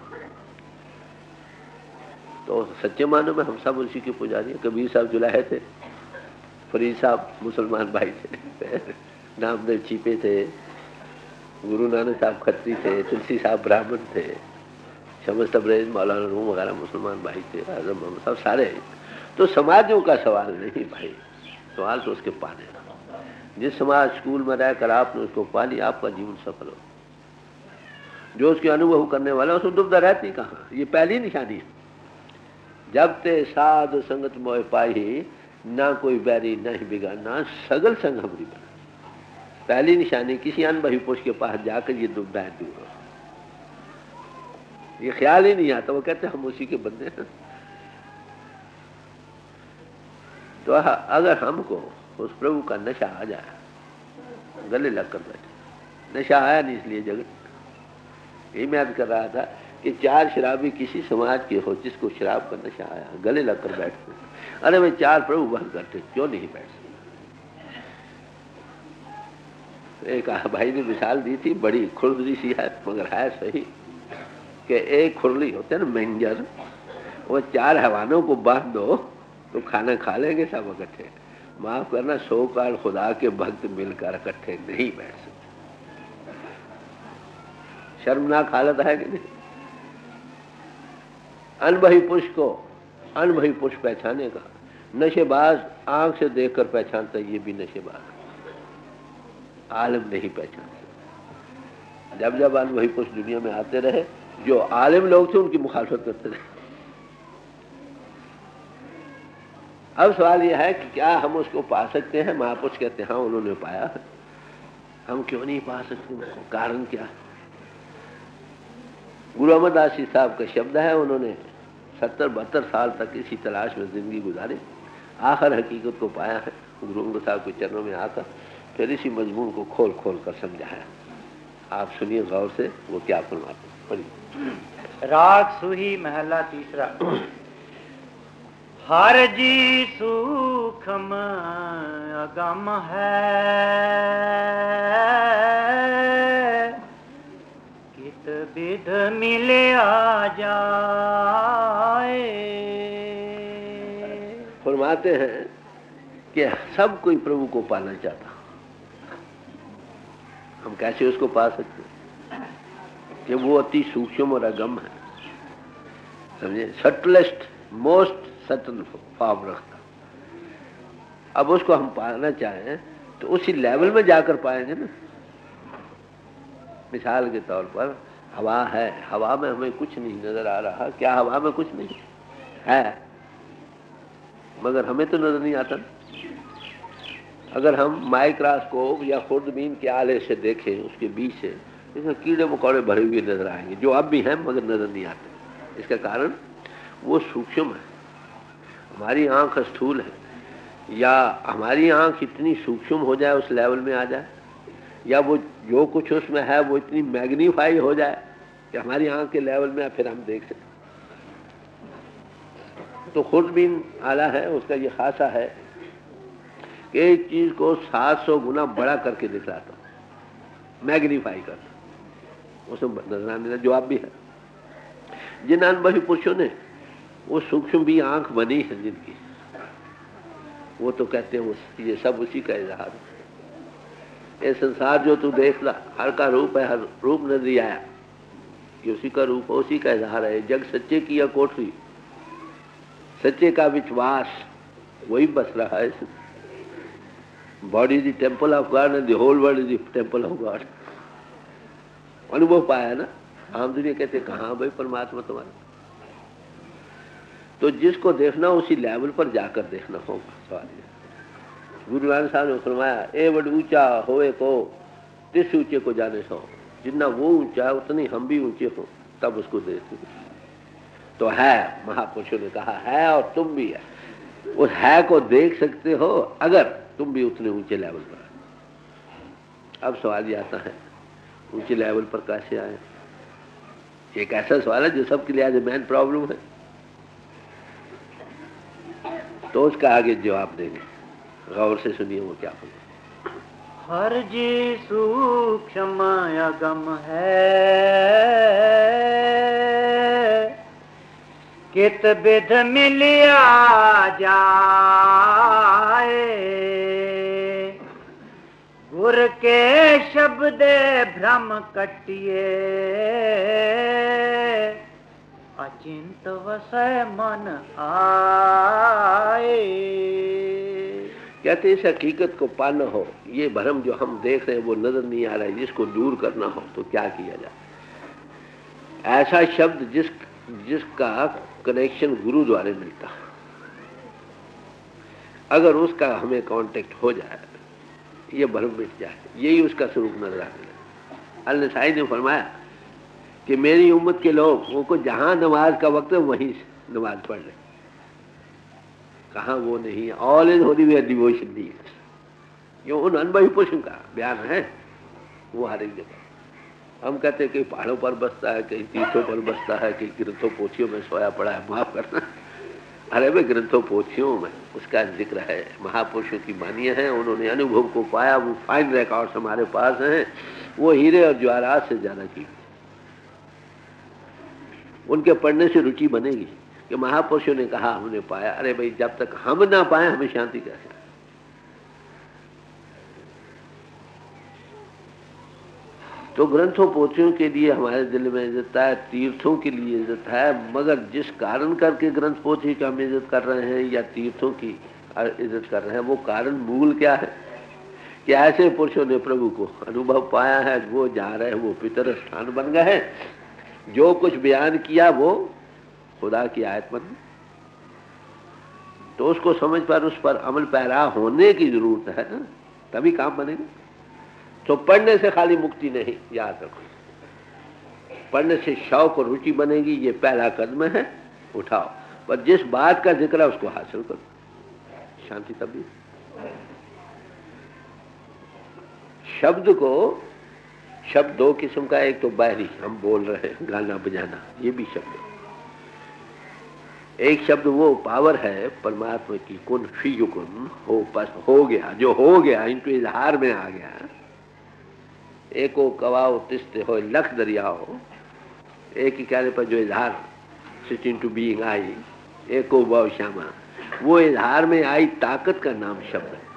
तो सच्चे मानो में हम सब उसी के पुजारी हैं। कबीर साहब जुलाहे थे, फरीद साहब मुसलमान भाई थे, नामदेव चीपे थे, गुरु नानक साहब खत्री थे, तुलसी साहब ब्राह्मण थे, शमस तबरेज मौलाना रूम वगैरह मुसलमान भाई थे, आजम मोहम्मद साहब सारे। तो समाजों का सवाल नहीं भाई, सवाल तो उसके पाने का। जिस समाज स्कूल में रहकर आपने उसको पा लिया, आपका जीवन सफल हो। जो उसके अनुभव करने वाला उसको दुविधा रहती कहाँ? ये पहली निशानी है। जब ते साधु संगत मोह पाई, ना कोई बैरी नहीं बिगाड़ना, सगल संग हमरी बना। पहली निशानी किसी अनबही पुरुष के पास जाकर ये दुविधाएं दूर हो। ये ख्याल ही नहीं आता, वो कहते हम उसी के बंदे हैं। तो अगर हमको उस प्रभु का नशा आ जाए, गले लग कर बैठे। नशा आया नहीं इसलिए जगत, यही मैं कर रहा था कि 4 शराबी किसी समाज के हो जिसको शराब का नशा आया, गले लग कर बैठते। अरे भाई 4 प्रभु बन करते, क्यों नहीं बैठ सकते? एक भाई ने मिसाल दी थी, बड़ी खुरदरी सी है मगर है सही, कि एक खुरली होते है ना मैंजर, वो 4 हैवानों को बांध दो तो खाना खा लेंगे सब इकट्ठे। माफ करना, 100 काल खुदा के भक्त मिलकर इकट्ठे नहीं बैठ सकते। शर्मनाक हालत है कि नहीं? अनुभवी पुरुष को अनुभवी पुरुष पहचानेगा। नशेबाज आंख से देखकर पहचानता, ये भी नशेबाज, आलिम नहीं पहचानता। जब जब अनुभवी पुरुष दुनिया में आते रहे, जो आलिम लोग थे उनकी मुखालफत करते रहे। अब सवाल यह है कि क्या हम उसको पा सकते हैं? महापुरुष कहते हैं हाँ, उन्होंने पाया है, हम क्यों नहीं पा सकते? कारण क्या है? गुरु अमरदास जी साहब का शब्द है, उन्होंने 70-72 साल तक इसी तलाश में जिंदगी गुजारी, आखिर हकीकत को पाया है। गुरु अंगद साहब के चरणों में आकर फिर इसी मजमून को खोल खोल कर समझा है। आप सुनिए गौर से वो क्या फरमाते हैं। पढ़िए। राग सुही महला तीसरा। हर जी सूखम अगम है, कित विध मिले आ जाए। फरमाते हैं कि सब कोई प्रभु को पाना चाहता, हम कैसे उसको पा सकते हैं? कि वो अति सूक्ष्म और अगम है, समझे, सटलेस्ट मोस्ट सटल फॉर्म रखता। अब उसको हम पाना चाहें तो उसी लेवल में जाकर पाएंगे ना। मिसाल के तौर पर हवा है, हवा में हमें कुछ नहीं नजर आ रहा, क्या हवा में कुछ नहीं है? मगर हमें तो नजर नहीं आता। अगर हम माइक्रोस्कोप या खुर्दबीन के आले से देखें, उसके बीच से, इसमें कीड़े मकोड़े भरे हुए नजर आएंगे, जो अब भी हैं मगर नजर नहीं आते। इसका कारण वो सूक्ष्म है। हमारी आंख स्थूल है, या हमारी आंख इतनी सूक्ष्म हो जाए, उस लेवल में आ जाए, या वो जो कुछ उसमें है वो इतनी मैग्नीफाई हो जाए कि हमारी आंख के लेवल में फिर हम देख सकें। तो खुर्दबीन आला है, उसका ये खासा है कि एक चीज को 700 गुना बड़ा करके दिखलाता, मैग्नीफाई करता, उसमें नजर आने का जवाब भी है। जिन अनुभवी पुरुषों ने वो सूक्ष्म भी आंख बनी है जिनकी, वो तो कहते हैं ये सब उसी का इजहार है। ये संसार जो तू देख ला, हर का रूप है, हर रूप नजर आया, ये उसी का रूप है, उसी का इजहार है। जग सच्चे की या कोठरी, सच्चे का विश्वास वही बस रहा है। Body is the temple of God and the whole world is the temple of God. अनुभव पाया ना। आम दुनिया कहते कहाँ भाई परमात्मा तुम्हारा? तो जिसको देखना उसी लेवल पर जाकर देखना होगा। सवाल गुरु नानक साहब ने फरमाया, ए बड़ ऊंचा होए को तिस ऊंचे को जाने सो। जितना वो ऊंचा है उतनी हम भी ऊंचे हो, तब उसको देखते। तो है, महापुरुषों ने कहा है और तुम भी है। उस है को देख सकते हो अगर तुम भी उतने ऊंचे लेवल पर। अब सवाल ये आता है, ऊंचे लेवल पर कैसे आए? एक ऐसा सवाल है जो सबके लिए आज मेन प्रॉब्लम है। तो उसका आगे जवाब देंगे, गौर से सुनिए वो क्या बोलते। हर जी सूक्ष्म अगम है, कित विध मिलिया जाए। गुर के शब्द भ्रम कटिए, अचिंत वसय मन आए। कहते इस हकीकत को पाना हो, ये भ्रम जो हम देख रहे हैं वो नजर नहीं आ रहा है, जिसको दूर करना हो तो क्या किया जाए? ऐसा शब्द जिसका कनेक्शन गुरु द्वारा मिलता, अगर उसका हमें कांटेक्ट हो जाए, ये भ्रम मिट जाए, यही उसका स्वरूप नजर आने। अल-नसाई ने फरमाया कि मेरी उम्मत के लोग उनको जहां नमाज का वक्त है वहीं नमाज पढ़ रहे, कहाँ वो नहीं है। All is holy where devotion kneels, ये उन अनुभवी पुरुषों का बयान है। वो हर एक जगह हम कहते हैं कहीं पहाड़ों पर बसता है, कहीं तीर्थों पर बसता है, कहीं ग्रंथों पोथियों में सोया पड़ा है, माफ करना। अरे भाई ग्रंथों पोथियों में उसका जिक्र है, महापुरुषों की बानियां हैं, उन्होंने अनुभव को पाया, वो फाइन रिकॉर्ड्स हमारे पास हैं, वो हीरे और ज्वारात से ज्यादा की। उनके पढ़ने से रुचि बनेगी कि महापुरुषों ने कहा हमने पाया। अरे भाई जब तक हम ना पाए हमें शांति कैसे? तो ग्रंथों पोथियों के लिए हमारे दिल में इज्जत है, तीर्थों के लिए इज्जत है, मगर जिस कारण करके ग्रंथ पोथी का हम इज्जत कर रहे हैं या तीर्थों की इज्जत कर रहे हैं, वो कारण मूल क्या है कि ऐसे पुरुषों ने प्रभु को अनुभव पाया है, वो जा रहे हैं, वो पितर स्थान बन गए हैं, जो कुछ बयान किया वो खुदा की आयत बन, तो उसको समझ पर उस पर अमल पैरा होने की जरूरत है ना, तभी काम बनेगा। तो पढ़ने से खाली मुक्ति नहीं, याद रखो, पढ़ने से शौक और रुचि बनेगी, ये पहला कदम है, उठाओ। पर जिस बात का जिक्र है उसको हासिल करो, शांति तभी। शब्द को, शब्द दो किस्म का, एक तो बाहरी हम बोल रहे हैं, गाना बजाना, ये भी शब्द है। एक शब्द वो पावर है परमात्मा की, कुन फीयुकुन, हो बस हो गया, जो हो गया इनको इजहार में आ गया। एको कवाओ तिस्ते हो लख दरिया हो, एक ही कहने पर जो इजहार sit in to being I, एको भाव श्यामा, वो इजहार में आई ताकत का नाम शब्द है।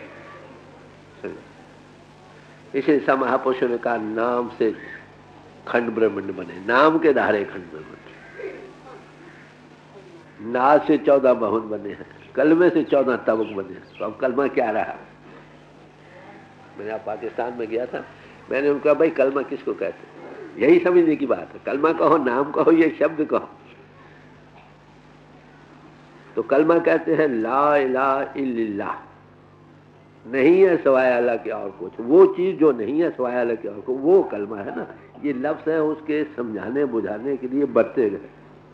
इसे सब महापुरुषों ने कहा नाम से खंड ब्रह्मांड बने, नाम के धारे खंड ब्रह्मांड, नाद से 14 भवन बने हैं, कलमे से 14 तबक बने हैं। तो अब कलमा क्या रहा? मैंने पाकिस्तान में गया था, मैंने उनका भाई कलमा किसको कहते हैं, यही समझने की बात है, कलमा कहो, नाम कहो, ये शब्द कहो। तो कलमा कहते हैं ला इलाहा इल्लल्लाह, नहीं है सवाय अल्लाह के और कुछ, वो चीज जो नहीं है सवाय अल्लाह के और कुछ, वो कलमा है ना। ये लफ्ज है उसके समझाने बुझाने के लिए बरते गए,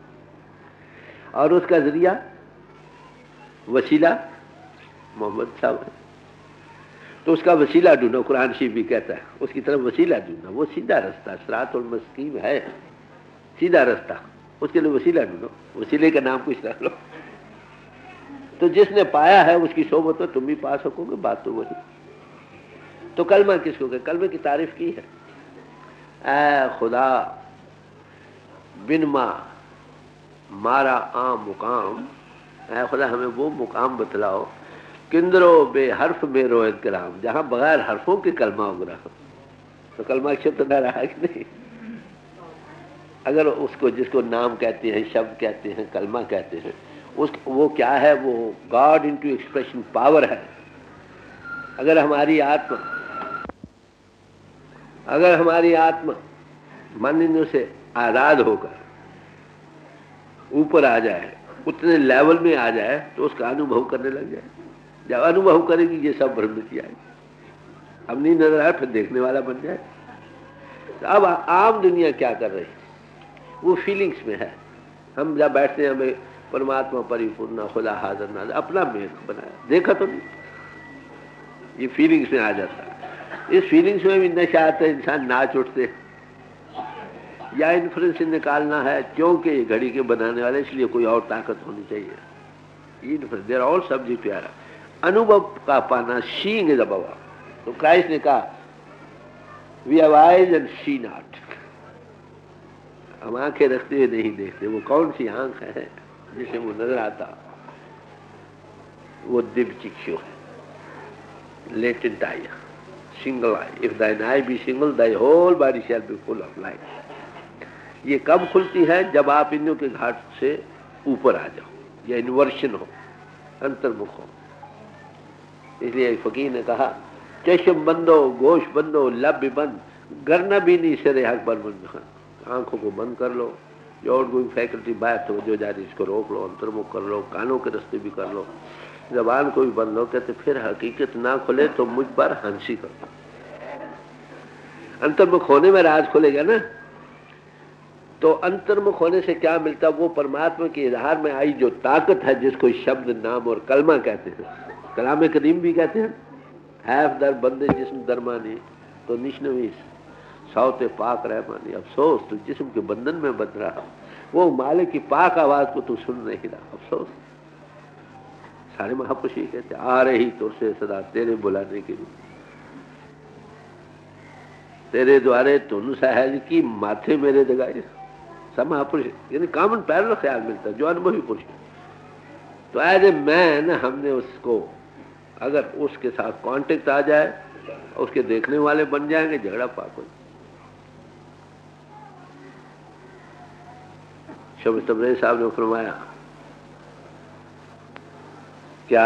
और उसका जरिया वसीला मोहम्मद साहब है। तो उसका वसीला ढूंढो, कुरान शरीफ भी कहता है उसकी तरफ वसीला ढूंढो, वो सीधा रास्ता सिरातुल मुस्तकीम है, सीधा रास्ता, उसके लिए वसीला ढूंढो, वसीले का नाम कुछ रख लो। तो जिसने पाया है उसकी सोबत तो तुम भी पा सकोगे, बात तो वही। तो कलमा किसको कहे? कलमे की तारीफ की है, ऐ खुदा बिन मारा आम मुकाम, ऐ खुदा हमें वो मुकाम बतलाओ, किंदरो बेहर्फ में रोयत कराम, जहां बगैर हर्फों के कलमा उगरा। तो कलमा शब्द न रहा कि नहीं? अगर उसको, जिसको नाम कहते हैं, शब्द कहते हैं, कलमा कहते हैं, उस वो क्या है? वो गॉड इनटू एक्सप्रेशन पावर है। अगर हमारी आत्मा मन इंद्रियों से आजाद होकर ऊपर आ जाए, उतने लेवल में आ जाए, तो उसका अनुभव करने लग जाए। जब अनुभव करेगी ये सब भ्रमित आएगी, अब नहीं नजर आए, फिर देखने वाला बन जाए। तो अब आम दुनिया क्या कर रही है? वो फीलिंग्स में है। हम जब बैठते हैं, हमें परमात्मा परिपूर्ण, खुदा हाजिर नाज़िर, अपना मेघ बनाया, देखा तो नहीं, ये फीलिंग्स में आ जाता है। इस फीलिंग्स में भी नशा आता है, इंसान नाच उठते, या इन्फ्लुएंस निकालना है, क्योंकि ये घड़ी के बनाने वाले, इसलिए कोई और ताकत होनी चाहिए। देयर ऑल सब्जेक्ट प्यारा, अनुभव का पाना, सीइंग इज अबव। तो क्राइस्ट ने कहा we have eyes and see not, हम आंखें रखते हुए नहीं देखते। वो कौन सी आंख है जिसे वो नजर आता? वो दिव्य चिक्षु है, latent eye, single eye. If thine eye be single, thy whole body shall be full of light. ये कब खुलती है? जब आप इंद्रियों के घाट से ऊपर आ जाओ, या इन्वर्शन हो, अंतर्मुख हो। इसलिए फकीर ने कहा चश्म बंदो, गोश बंदो, लब भी बंद, गरना भी नहीं सरे हक पर बंद। आंखों को बंद कर लो, जो आउटगोइंग फैकल्टी बाहर तो जो जा रही इसको रोक लो, अंतर्मुख कर लो, कानों के रास्ते भी कर लो, जबान को भी बंद लो। कहते फिर हकीकत ना खुले तो मुझ पर हंसी करो। अंतर्मुख होने में राज खुलेगा ना। तो अंतर्मुख होने से क्या मिलता? वो परमात्मा के इजहार में आई जो ताकत है, जिसको शब्द, नाम और कलमा कहते हैं, कलाम करीम भी कहते हैं। हैफ दर बंदे जिस्म दरमानी, तो निशनवीस सौते पाक रहमानी। अफसोस तो जिस्म के बंधन में बंध रहा, वो मालिक की पाक आवाज को तू सुन नहीं रहा, अफसोस। सारे महापुरुष ही कहते आ रही तुझसे सदा तेरे बुलाने के लिए, तेरे द्वारे तुम सहज की माथे मेरे जगाए। सब महापुरुष, यानी कॉमन पैरल ख्याल मिलता है जो अनुभवी पुरुष। तो एज ए मैन हमने उसको, अगर उसके साथ कांटेक्ट आ जाए, उसके देखने वाले बन जाएंगे, झगड़ा पाक हो। शब तबरेज़ साहब ने फरमाया क्या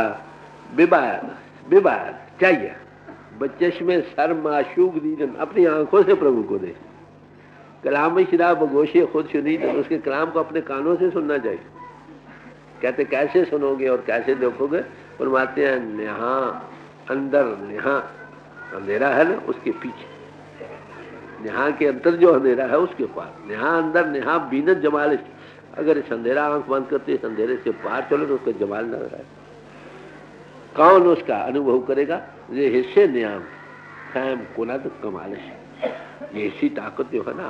बिबार चाहिए बच्चेश में सर माशूक दीजन, अपनी आंखों से प्रभु को देख। कलाम शराब बगोशे खुद सुनी, तो उसके कलाम को अपने कानों से सुनना चाहिए। कहते कैसे सुनोगे और कैसे देखोगे? फरमाते हैं नेहा अंदर, नेहा अंधेरा है ना उसके पीछे, नेहा के अंदर जो अंधेरा है उसके पार, नेहा अंदर नेहा बीनत जमाल। अगर इस अंधेरा आंख बंद करते इस अंधेरे से पार चलो तो उसका जमाल नजर आए। कौन उसका अनुभव करेगा? ये हिस्से नियाम फैम कुनद कमालिश, ये इसी ताकत जो है ना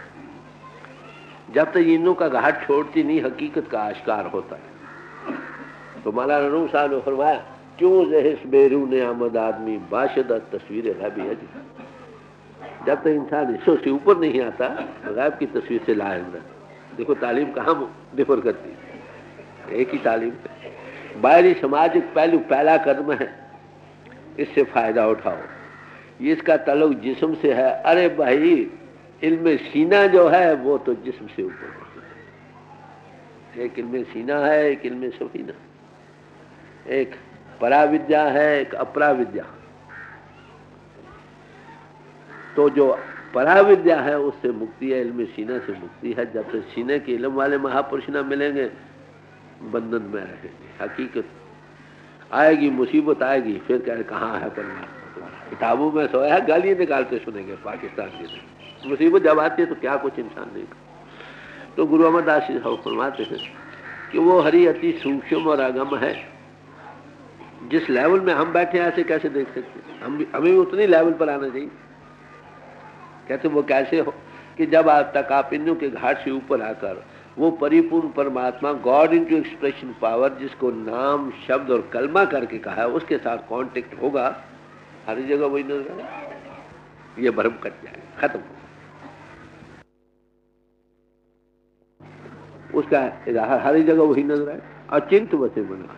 जब तक इनों का घाट छोड़ती नहीं हकीकत का आश्कार होता है। तो मौलाना रूम साहब ने फरमाया क्यों जहिस बेरू ने आमद आदमी बाशद तस्वीर गैबी है। जब तक इंसान हिस्सों से ऊपर नहीं आता गैब की तस्वीर से लायक है। देखो तालीम कहाँ डिफर करती है, एक ही तालीम पे बाहरी सामाजिक पहलू पहला कदम है, इससे फायदा उठाओ। ये इसका ताल्लुक जिस्म से है। अरे भाई इल्म सीना जो है वो तो जिस्म से ऊपर है। एक इल्म सीना है, एक इल्म सफीना, एक पराविद्या है, एक अपराविद्या। तो जो पराविद्या है उससे मुक्ति है, इल्म सीना से मुक्ति है। जब तक सीने के इल्म वाले महापुरुष न मिलेंगे बंधन में रहेंगे। हकीकत आएगी, मुसीबत आएगी, फिर कहे कहाँ है परमात्मा तुम्हारा? किताबों में सोया है, गालियां निकालते सुनेंगे पाकिस्तान के। मुसीबत जब आती है तो क्या कुछ इंसान नहीं। तो गुरु अमरदास जी फरमाते हैं कि वो हरि अति सूक्ष्म और अगम है। जिस लेवल में हम बैठे ऐसे कैसे देख सकते? हमें भी उतनी लेवल पर आना चाहिए। कहते वो कैसे हो कि जब आज तक आप इन्हों के घाट से ऊपर आकर वो परिपूर्ण परमात्मा गॉड इनटू एक्सप्रेशन पावर, जिसको नाम शब्द और कलमा करके कहा है, उसके साथ कांटेक्ट होगा, हर जगह वही नजर आए, ये भ्रम कट जाएगा, खत्म हो उसका हर जगह वही नजर आए। अचिंत वसे बना,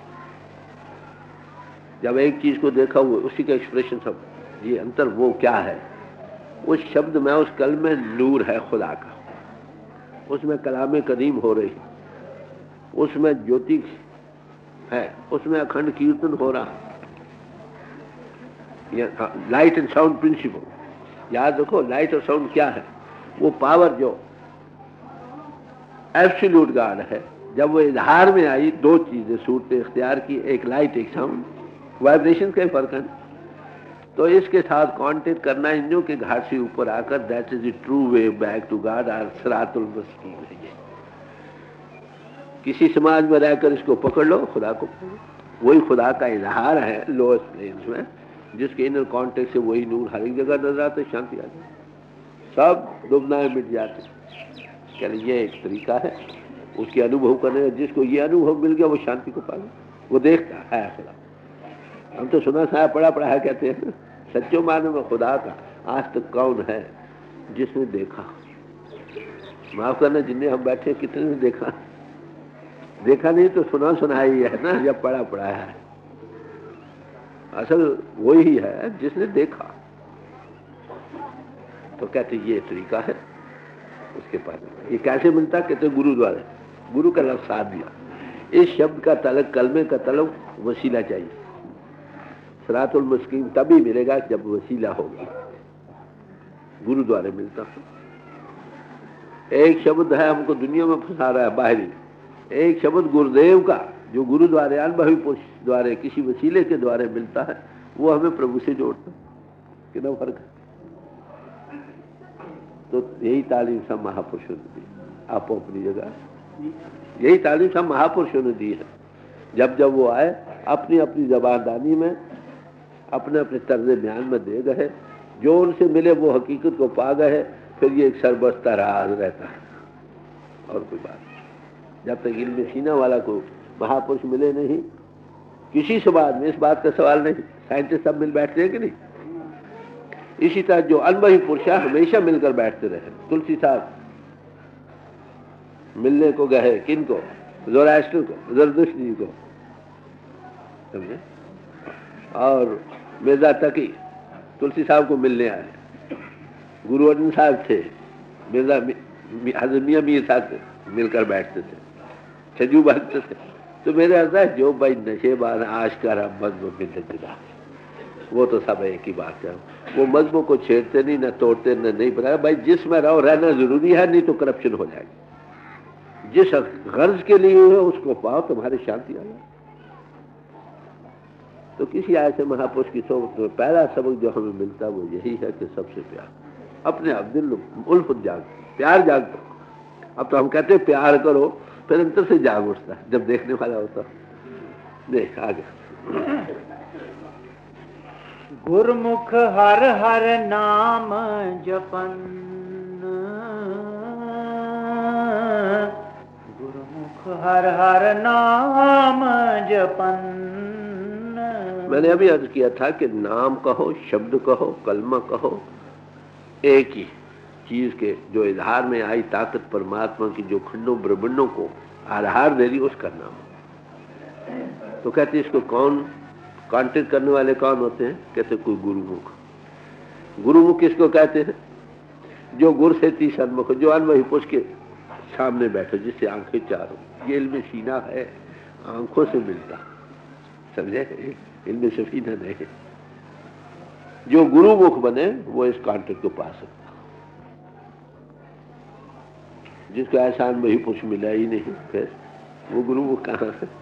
जब एक चीज को देखा हुआ उसी का एक्सप्रेशन सब, ये अंतर वो क्या है? उस शब्द में, उस कल में नूर है खुदा का, उसमें कलाम कदीम हो रही, उसमें ज्योति है, उसमें अखंड कीर्तन हो रहा। लाइट एंड साउंड प्रिंसिपल याद रखो। लाइट और साउंड क्या है? वो पावर जो एब्सोल्यूट गॉड है। जब वो इजहार में आई दो चीजें सूरत इख्तियार की, एक लाइट एक साउंड, वाइब्रेशन का फर्क है। तो इसके साथ कांटेक्ट करना इंद्रियों के घाट से ऊपर आकर, that is the true way back to God और सिरातुल मुस्तकीम है। ये किसी समाज में रहकर इसको पकड़ लो, खुदा को वही खुदा का इजहार है लोएस्ट प्लेन्स में, जिसके इनर कांटेक्ट से वही नूर हर एक जगह नजर आते, शांति आ जाती, सब दुबनाए मिट जाते। ये एक तरीका है उसके अनुभव करने का। जिसको ये अनुभव मिल गया वो शांति को पा गया, वो देखता है खुदा। हम तो सुना था पढ़ा है कहते हैं सच्चो माने में खुदा का आज तक कौन है जिसने देखा? माफ करना, जिन्हें हम बैठे कितने ने देखा? देखा नहीं तो सुना ही है ना, जब पढ़ा है। असल वही है जिसने देखा। तो कहते ये तरीका है उसके पास। ये कैसे मिलता? कहते गुरु द्वारा। गुरु का लफ्ज साथ दिया। इस शब्द का तलक, कलमे का तलक वसीला चाहिए। सिरातुल मुस्तकीम तभी मिलेगा जब वसीला होगा, गुरु द्वारा मिलता है। एक शब्द है हमको दुनिया में फंसा रहा है बाहरी, एक शब्द गुरुदेव का जो गुरु द्वारा अनुभवी पुरुष द्वारा किसी वसीले के द्वारा मिलता है, वो हमें प्रभु से जोड़ता है। कितना फर्क है? तो यही तालीम सब महापुरुषों ने दी, आपो अपनी जगह। यही तालीम सब महापुरुषों ने दी है। जब जब वो आए अपनी अपनी जबानदानी में, अपने अपने तर्ज बयान में दे गए, जो उनसे मिले वो हकीकत को पा गए। फिर ये एक सरबस्ता राज रहता है और कोई बात नहीं। जब तक इल्म सीना वाला को महापुरुष मिले नहीं, किसी समाज में इस बात का सवाल नहीं। साइंटिस्ट सब मिल बैठते हैं कि नहीं? इसी तरह जो अनुभवी पुरुष हमेशा मिलकर बैठते रहे। तुलसी साहब मिलने को गए किनको? ज़ोरास्ट्र को, ज़रदुश्त जी को, समझे? और मिर्जा तकी तुलसी साहब को मिलने आए। गुरु अर्जन साहब थे, मिर्जा हज़रत मियां मीर साहब थे, मिलकर बैठते थे, छजू बांधते थे। तो मेरे अर्थ है जो भाई नशेबान आशकारा मजहब मिलते थे, वो तो सब एक ही बात है। वो मजहबों को छेड़ते नहीं, न तोड़ते, न नहीं बनाया। भाई जिसमें रहो रहना जरूरी है, नहीं तो करप्शन हो जाएगी। जिस गर्ज के लिए है उसको पाओ, तुम्हारी शांति आ जाए। तो किसी ऐसे महापुरुष की सोबत में पहला सबक जो हमें मिलता है वो यही है कि सबसे प्यार, अपने आप दिल उल्फ जाग, प्यार जागता। अब तो हम कहते हैं प्यार करो, फिर अंतर से जाग उठता है जब देखने वाला होता। देख आगे, गुरमुख हर हर नाम जपन, गुरमुख हर हर नाम जपन। मैंने अभी अर्ज किया था कि नाम कहो, शब्द कहो, कलमा कहो, एक ही चीज के जो इजहार में आई ताकत परमात्मा की जो खंडों ब्रह्मांडों को आधार दे रही, उसका नाम। तो कहते इसको कौन कांटेक्ट करने वाले कौन होते हैं? कहते कोई गुरुमुख। गुरुमुख किसको कहते हैं? जो गुर से ती सन्मुख, जो अनवही पुरुष के सामने बैठो, जिससे आंखें चारों। ये इल्म सीना है, आंखों से मिलता, समझे? इल्म सफीना नहीं। जो गुरुमुख बने वो इस कांटेक्ट को पा सकता। जिसको ऐसा अनवही पुरुष मिला ही नहीं, फिर वो गुरुमुख कहाँ है?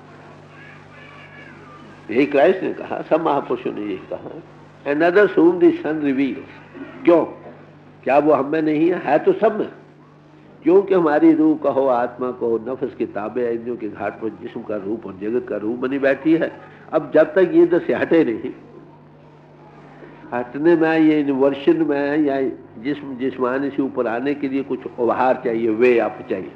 यही क्राइस्ट ने कहा, सब महापुरुषों ने यही कहा, Another whom the sun reveals। क्यों? क्या वो हम में नहीं है तो सब में। क्योंकि हमारी रूह कहो, आत्मा कहो, नफ्स के ताबे इंद्रियों के घाट पर जिस्म का रूप और जगत का रूप बनी बैठी है। अब जब तक ये इधर से हटे नहीं, हटने में, ये इन्वर्शन में या जिस्मानी से ऊपर आने के लिए कुछ उभार चाहिए, वे आप चाहिए।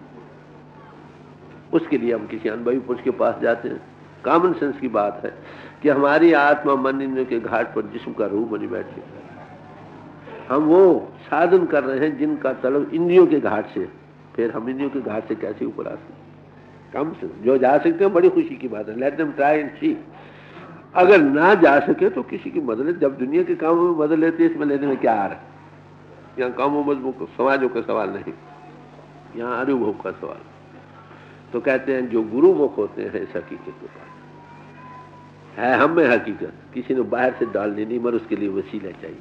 उसके लिए हम किसी अनुभवी पुरुष के पास जाते हैं। कॉमन सेंस की बात है कि हमारी आत्मा मन इंद्रियों के घाट पर जिस्म का रूप बनी बैठी है। हम वो साधन कर रहे हैं जिनका तलब इंद्रियों के घाट से, फिर हम इंद्रियों के घाट से कैसे ऊपर आ सकते? कम से जो जा सकते हैं बड़ी खुशी की बात है, let them try and see. अगर ना जा सके तो किसी की मदद, जब दुनिया के कामों में मदद लेते हैं, इसमें लेने में क्या आ रहा है? यहाँ कामों मजबूत समाजों का सवाल नहीं, यहाँ अनुभव का सवाल। तो कहते हैं जो गुरुमुख होते हैं इस हकीकत के पास है, हम में हकीकत किसी ने बाहर से डालनी नहीं, मगर उसके लिए वसीला चाहिए।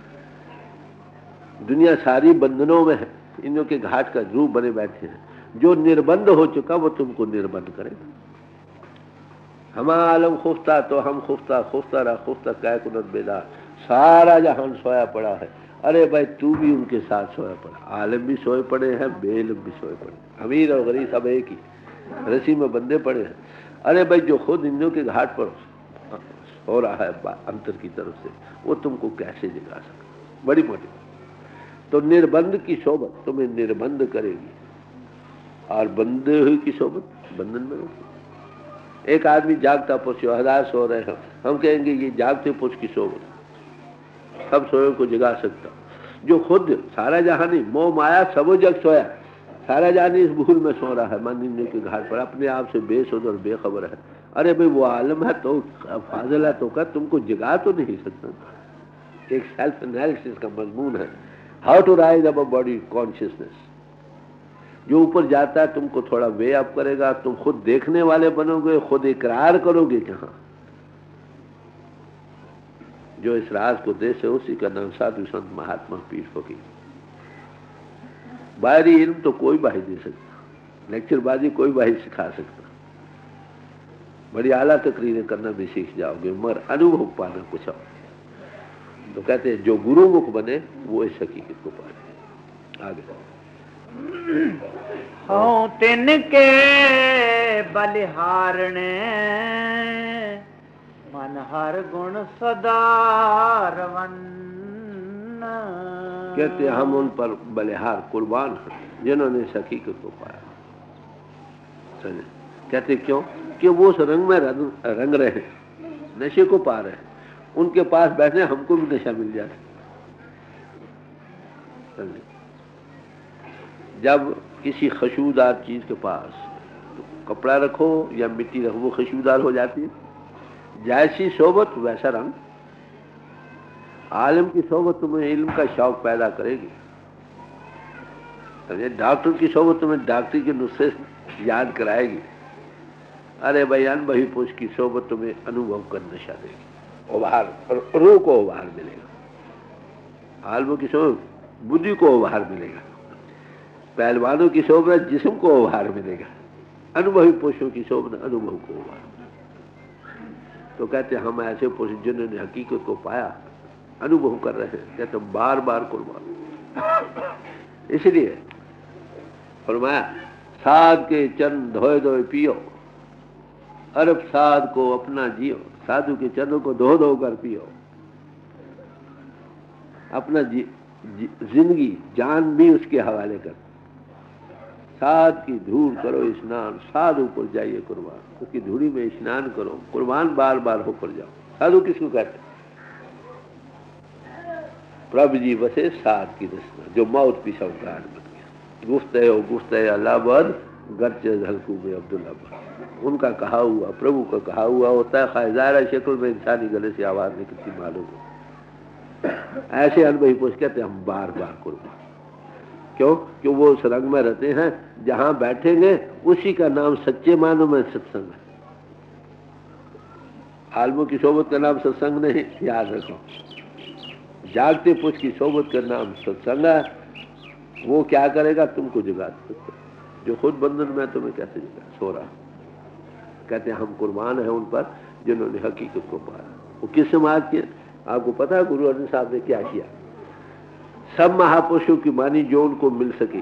दुनिया सारी बंधनों में है, इनों के घाट का रूप बने बैठे हैं। जो निर्बंध हो चुका वो तुमको निर्बंध करेगा। हम आलम खुफ्ता तो हम खुफ्ता, खुफ्ता रहा खुफ्ता कै कुनत बेदार। सारा जहान सोया पड़ा है। अरे भाई तू भी उनके साथ सोया पड़ा। आलम भी सोए पड़े हैं, बेलम भी सोए पड़े, अमीर और गरीब सब एक ही रस्सी में बंधे पड़े हैं। अरे भाई जो खुद इंद्रियों के घाट पर हो रहा है अंतर की तरफ से, वो तुमको कैसे जगा सकता? बड़ी मोटी। तो निर्बंध की सोबत तुम्हें निर्बंध करेगी, और बंधे हुई की सोबत बंधन में रोकेगी। एक आदमी जागता पुरुष, 1000 सो रहे हैं, हम कहेंगे ये जागते पुरुष की सोबत सब सोए को जगा सकता। जो खुद सारा जहानी मोह माया सबो जग सोया, सारा जहानी इस भूल में सो रहा है, मन इंद्रियों के घाट पर अपने आप से बेसुध और बेखबर है। अरे भाई वो आलम है तो फाजिल है तो क्या तुमको जगा तो नहीं सकता? एक सेल्फ एनालिसिस का मजमून है, how to rise above body consciousness. जो ऊपर जाता है तुमको थोड़ा वे अप करेगा, तुम खुद देखने वाले बनोगे, खुद इकरार करोगे कि हाँ जो इस राज को दे से उसी का नाम साधु संत महात्मा पीर फकीर। बाहरी इल्म तो कोई बाही दे सकता, लेक्चरबाजी कोई बाही सिखा सकता, बड़ी आला तकरीरें करना भी सीख जाओगे, मगर अनुभव पाना कुछ और। तो कहते हैं जो गुरुमुख बने वो इस हकीकत को पाए। आगे हो तिनके बलिहारणे मन हर गुण सदारवन। कहते हैं हम उन पर बलिहार कुर्बान हैं जिन्होंने इस हकीकत को पाया। समझे? कहते क्यों? कि वो उस रंग में रंग रहे हैं, नशे को पा रहे हैं। उनके पास बैठे हमको भी नशा मिल जाए। समझे? जब किसी खुशबूदार चीज के पास तो कपड़ा रखो या मिट्टी रखो, वो खुशबूदार हो जाती है। जैसी सोबत वैसा रंग। आलिम की सोबत तुम्हें इल्म का शौक पैदा करेगी। समझे? डॉक्टर की सोबत तुम्हें डॉक्टरी के नुस्खे याद कराएगी। अरे भाई अनुभवी पुरुष की सोबत तुम्हें अनुभव का नशा देगी, उभार, रूह को उभार मिलेगा। आलमों की सोबत बुद्धि को उभार मिलेगा, पहलवानों की सोबत जिस्म को उभार मिलेगा, अनुभवी पुरुषों की सोबत अनुभव को उभार। तो कहते हम ऐसे पुरुष जिन्होंने हकीकत को पाया, अनुभव कर रहे हैं, कहते बार बार कुर्बान। इसलिए फरमाया साध के चरण धोए धोए पियो, अरब साध को अपना जियो। साधु के चरणों को धो धो कर पियो, अपना जिंदगी जान भी उसके हवाले कर। साध की धूल करो स्नान, साधु पर जाइए कुर्बान, उसकी धूड़ी में स्नान करो, कुर्बान बार बार होकर जाओ। साधु किसको कहते? प्रभु जी बसे साध की रचना, जो मौत पी सौगार बन गया। गुफ्ते अल्लाह बद गर्चे झलकू में अब्दुल्ला। उनका कहा हुआ, प्रभु का कहा हुआ होता है, खायजारा शक्ल में इंसानी गले से आवाज निकलती मालूम हो। ऐसे अनुभवी पुरुष कहते हम बार बार कुर्बान। क्यों? क्यों वो उस रंग में रहते हैं, जहां बैठेंगे उसी का नाम सच्चे मानों में सत्संग है। आलमों की सोबत का नाम सत्संग नहीं, याद रखो। जागते पुरुष की सोबत का नाम सत्संग है। वो क्या करेगा? तुमको जगा सकते, जो खुद बंधन में तुम्हें कैसे जगा? सो रहा। कहते हैं हम कुर्बान हैं उन पर जिन्होंने हकीकत को पाया। वो किस समाज के? आपको पता है गुरु अर्जुन साहब ने क्या किया? सब महापुरुषों की वाणी जो उनको मिल सकी,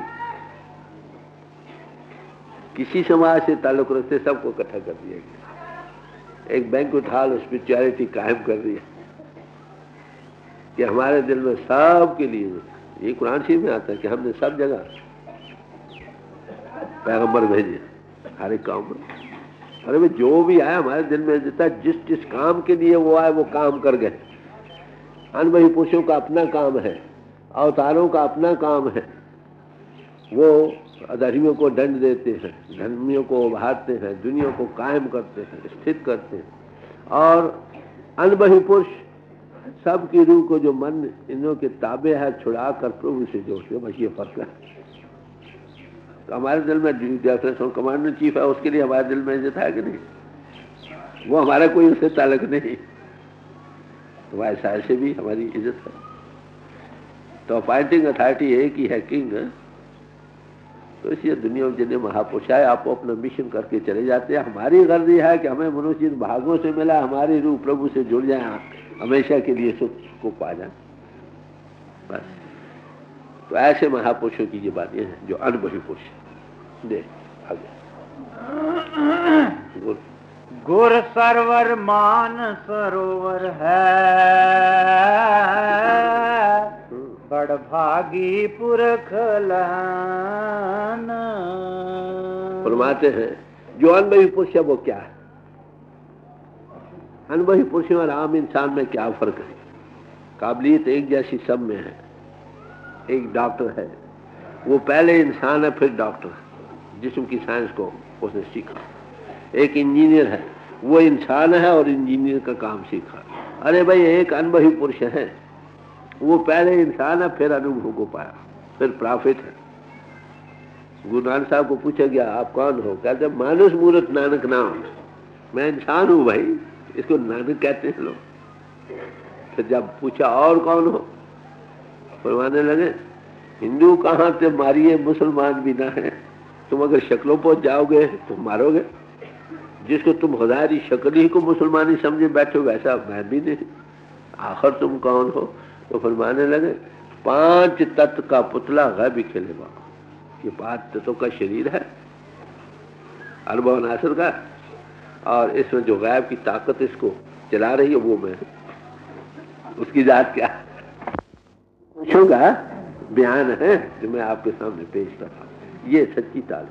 किसी समाज से ताल्लुक रखते सबको इकट्ठा कर दिया गया। एक बैंक्वेट हॉल स्पिरिचुअलिटी कायम कर दिया कि हमारे दिल में सब के लिए, ये कुरान शरीफ में आता है कि हमने सब जगह पैगंबर भेजे हर एक काम में। अरे भाई जो भी आया हमारे दिल में देता, जिस जिस काम के लिए वो आए वो काम कर गए। अनुभवी पुरुषों का अपना काम है, अवतारों का अपना काम है। वो अधर्मियों को दंड देते हैं, धर्मियों को उभारते हैं, दुनिया को कायम करते हैं, स्थित करते हैं। और अनुभवी पुरुष सबकी रूह को जो मन इन्हों के ताबे है छुड़ा कर प्रभु से जोड़ते। बस ये फर्क है। तो हमारे दिल में कमांडर चीफ है, उसके लिए हमारे दिल में इज्जत है कि नहीं? वो हमारा कोई उससे ताल्लुक नहीं। तो वैसा ऐसे भी हमारी इज्जत है। तो अपॉइंटिंग अथॉरिटी एक ही है, किंग। तो इसलिए दुनिया में जिन्हें महापुरुष है आप अपना मिशन करके चले जाते हैं। हमारी गर्जी है कि हमें मनुष्य भागों से मिला, हमारी रूह प्रभु से जुड़ जाए, हमेशा के लिए सुख को पा जाए, बस। तो ऐसे महापुरुषों की ये बातें हैं जो अनुभवी पुरुष। दे आगे। गुर सरवर मान सरोवर है, बड़ भागी पुरख लहन। फरमाते हैं जो अनुभवी पुरुष है वो क्या है? अनुभवी पुरुषों और आम इंसान में क्या फर्क है? काबिलियत एक जैसी सब में है। एक डॉक्टर है, वो पहले इंसान है फिर डॉक्टर, जिस्म की साइंस को उसने सीखा। एक इंजीनियर है, वो इंसान है और इंजीनियर का काम सीखा। अरे भाई एक अनुभवी पुरुष है, वो पहले इंसान है फिर अनुभव को पाया, फिर प्रॉफिट है। गुरु नानक साहब को पूछा गया आप कौन हो? कहते मानुष मूर्त नानक नाम। मैं इंसान हूं भाई, इसको नानक कहते हैं लोग। फिर जब पूछा और कौन हो, फरमाने लगे हिंदू कहाँ से मारिए मुसलमान भी ना है, तुम अगर शक्लों पर जाओगे तो मारोगे। जिसको तुम खुदारी शक्ल ही को मुसलमानी समझे बैठो वैसा मैं भी नहीं। आखिर तुम कौन हो? तो फरमाने लगे 5 तत्व का पुतला गैब खेलेगा। ये 5 तत्वों का शरीर है, अरबा नासर का, और इसमें जो गैब की ताकत इसको चला रही है वो मैं। उसकी जात क्या है? का बयान है जो मैं आपके सामने पेश कर रहा हूं। ये सच्ची तालीम,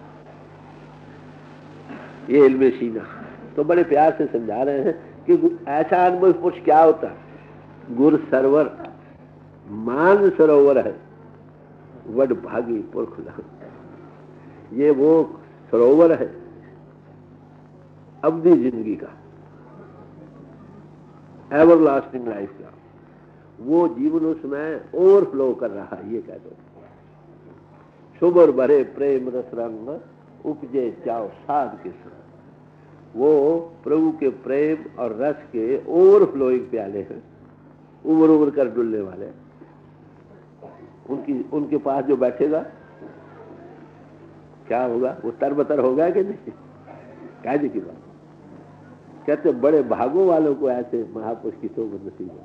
ये इल्मे सीना। तो बड़े प्यार से समझा रहे हैं कि ऐसा अनुभव पुरुष क्या होता है। गुर सरवर मान सरोवर है, वड भागी पुरख। ये वो सरोवर है अवधि जिंदगी का, एवरलास्टिंग लाइफ का। वो जीवन उसमें ओवरफ्लो कर रहा है, ये कह दो। शुभर भरे प्रेम रस रंग उपजे जाओ साध के संग। वो प्रभु के प्रेम और रस के ओवरफ्लोइंग प्याले हैं, उबर उबर कर डुलने वाले। उनके पास जो बैठेगा क्या होगा? वो तरबतर होगा कि नहीं? कायदे की बात। कहते बड़े भागों वालों को ऐसे महापुरुष की सोबत नसीब है।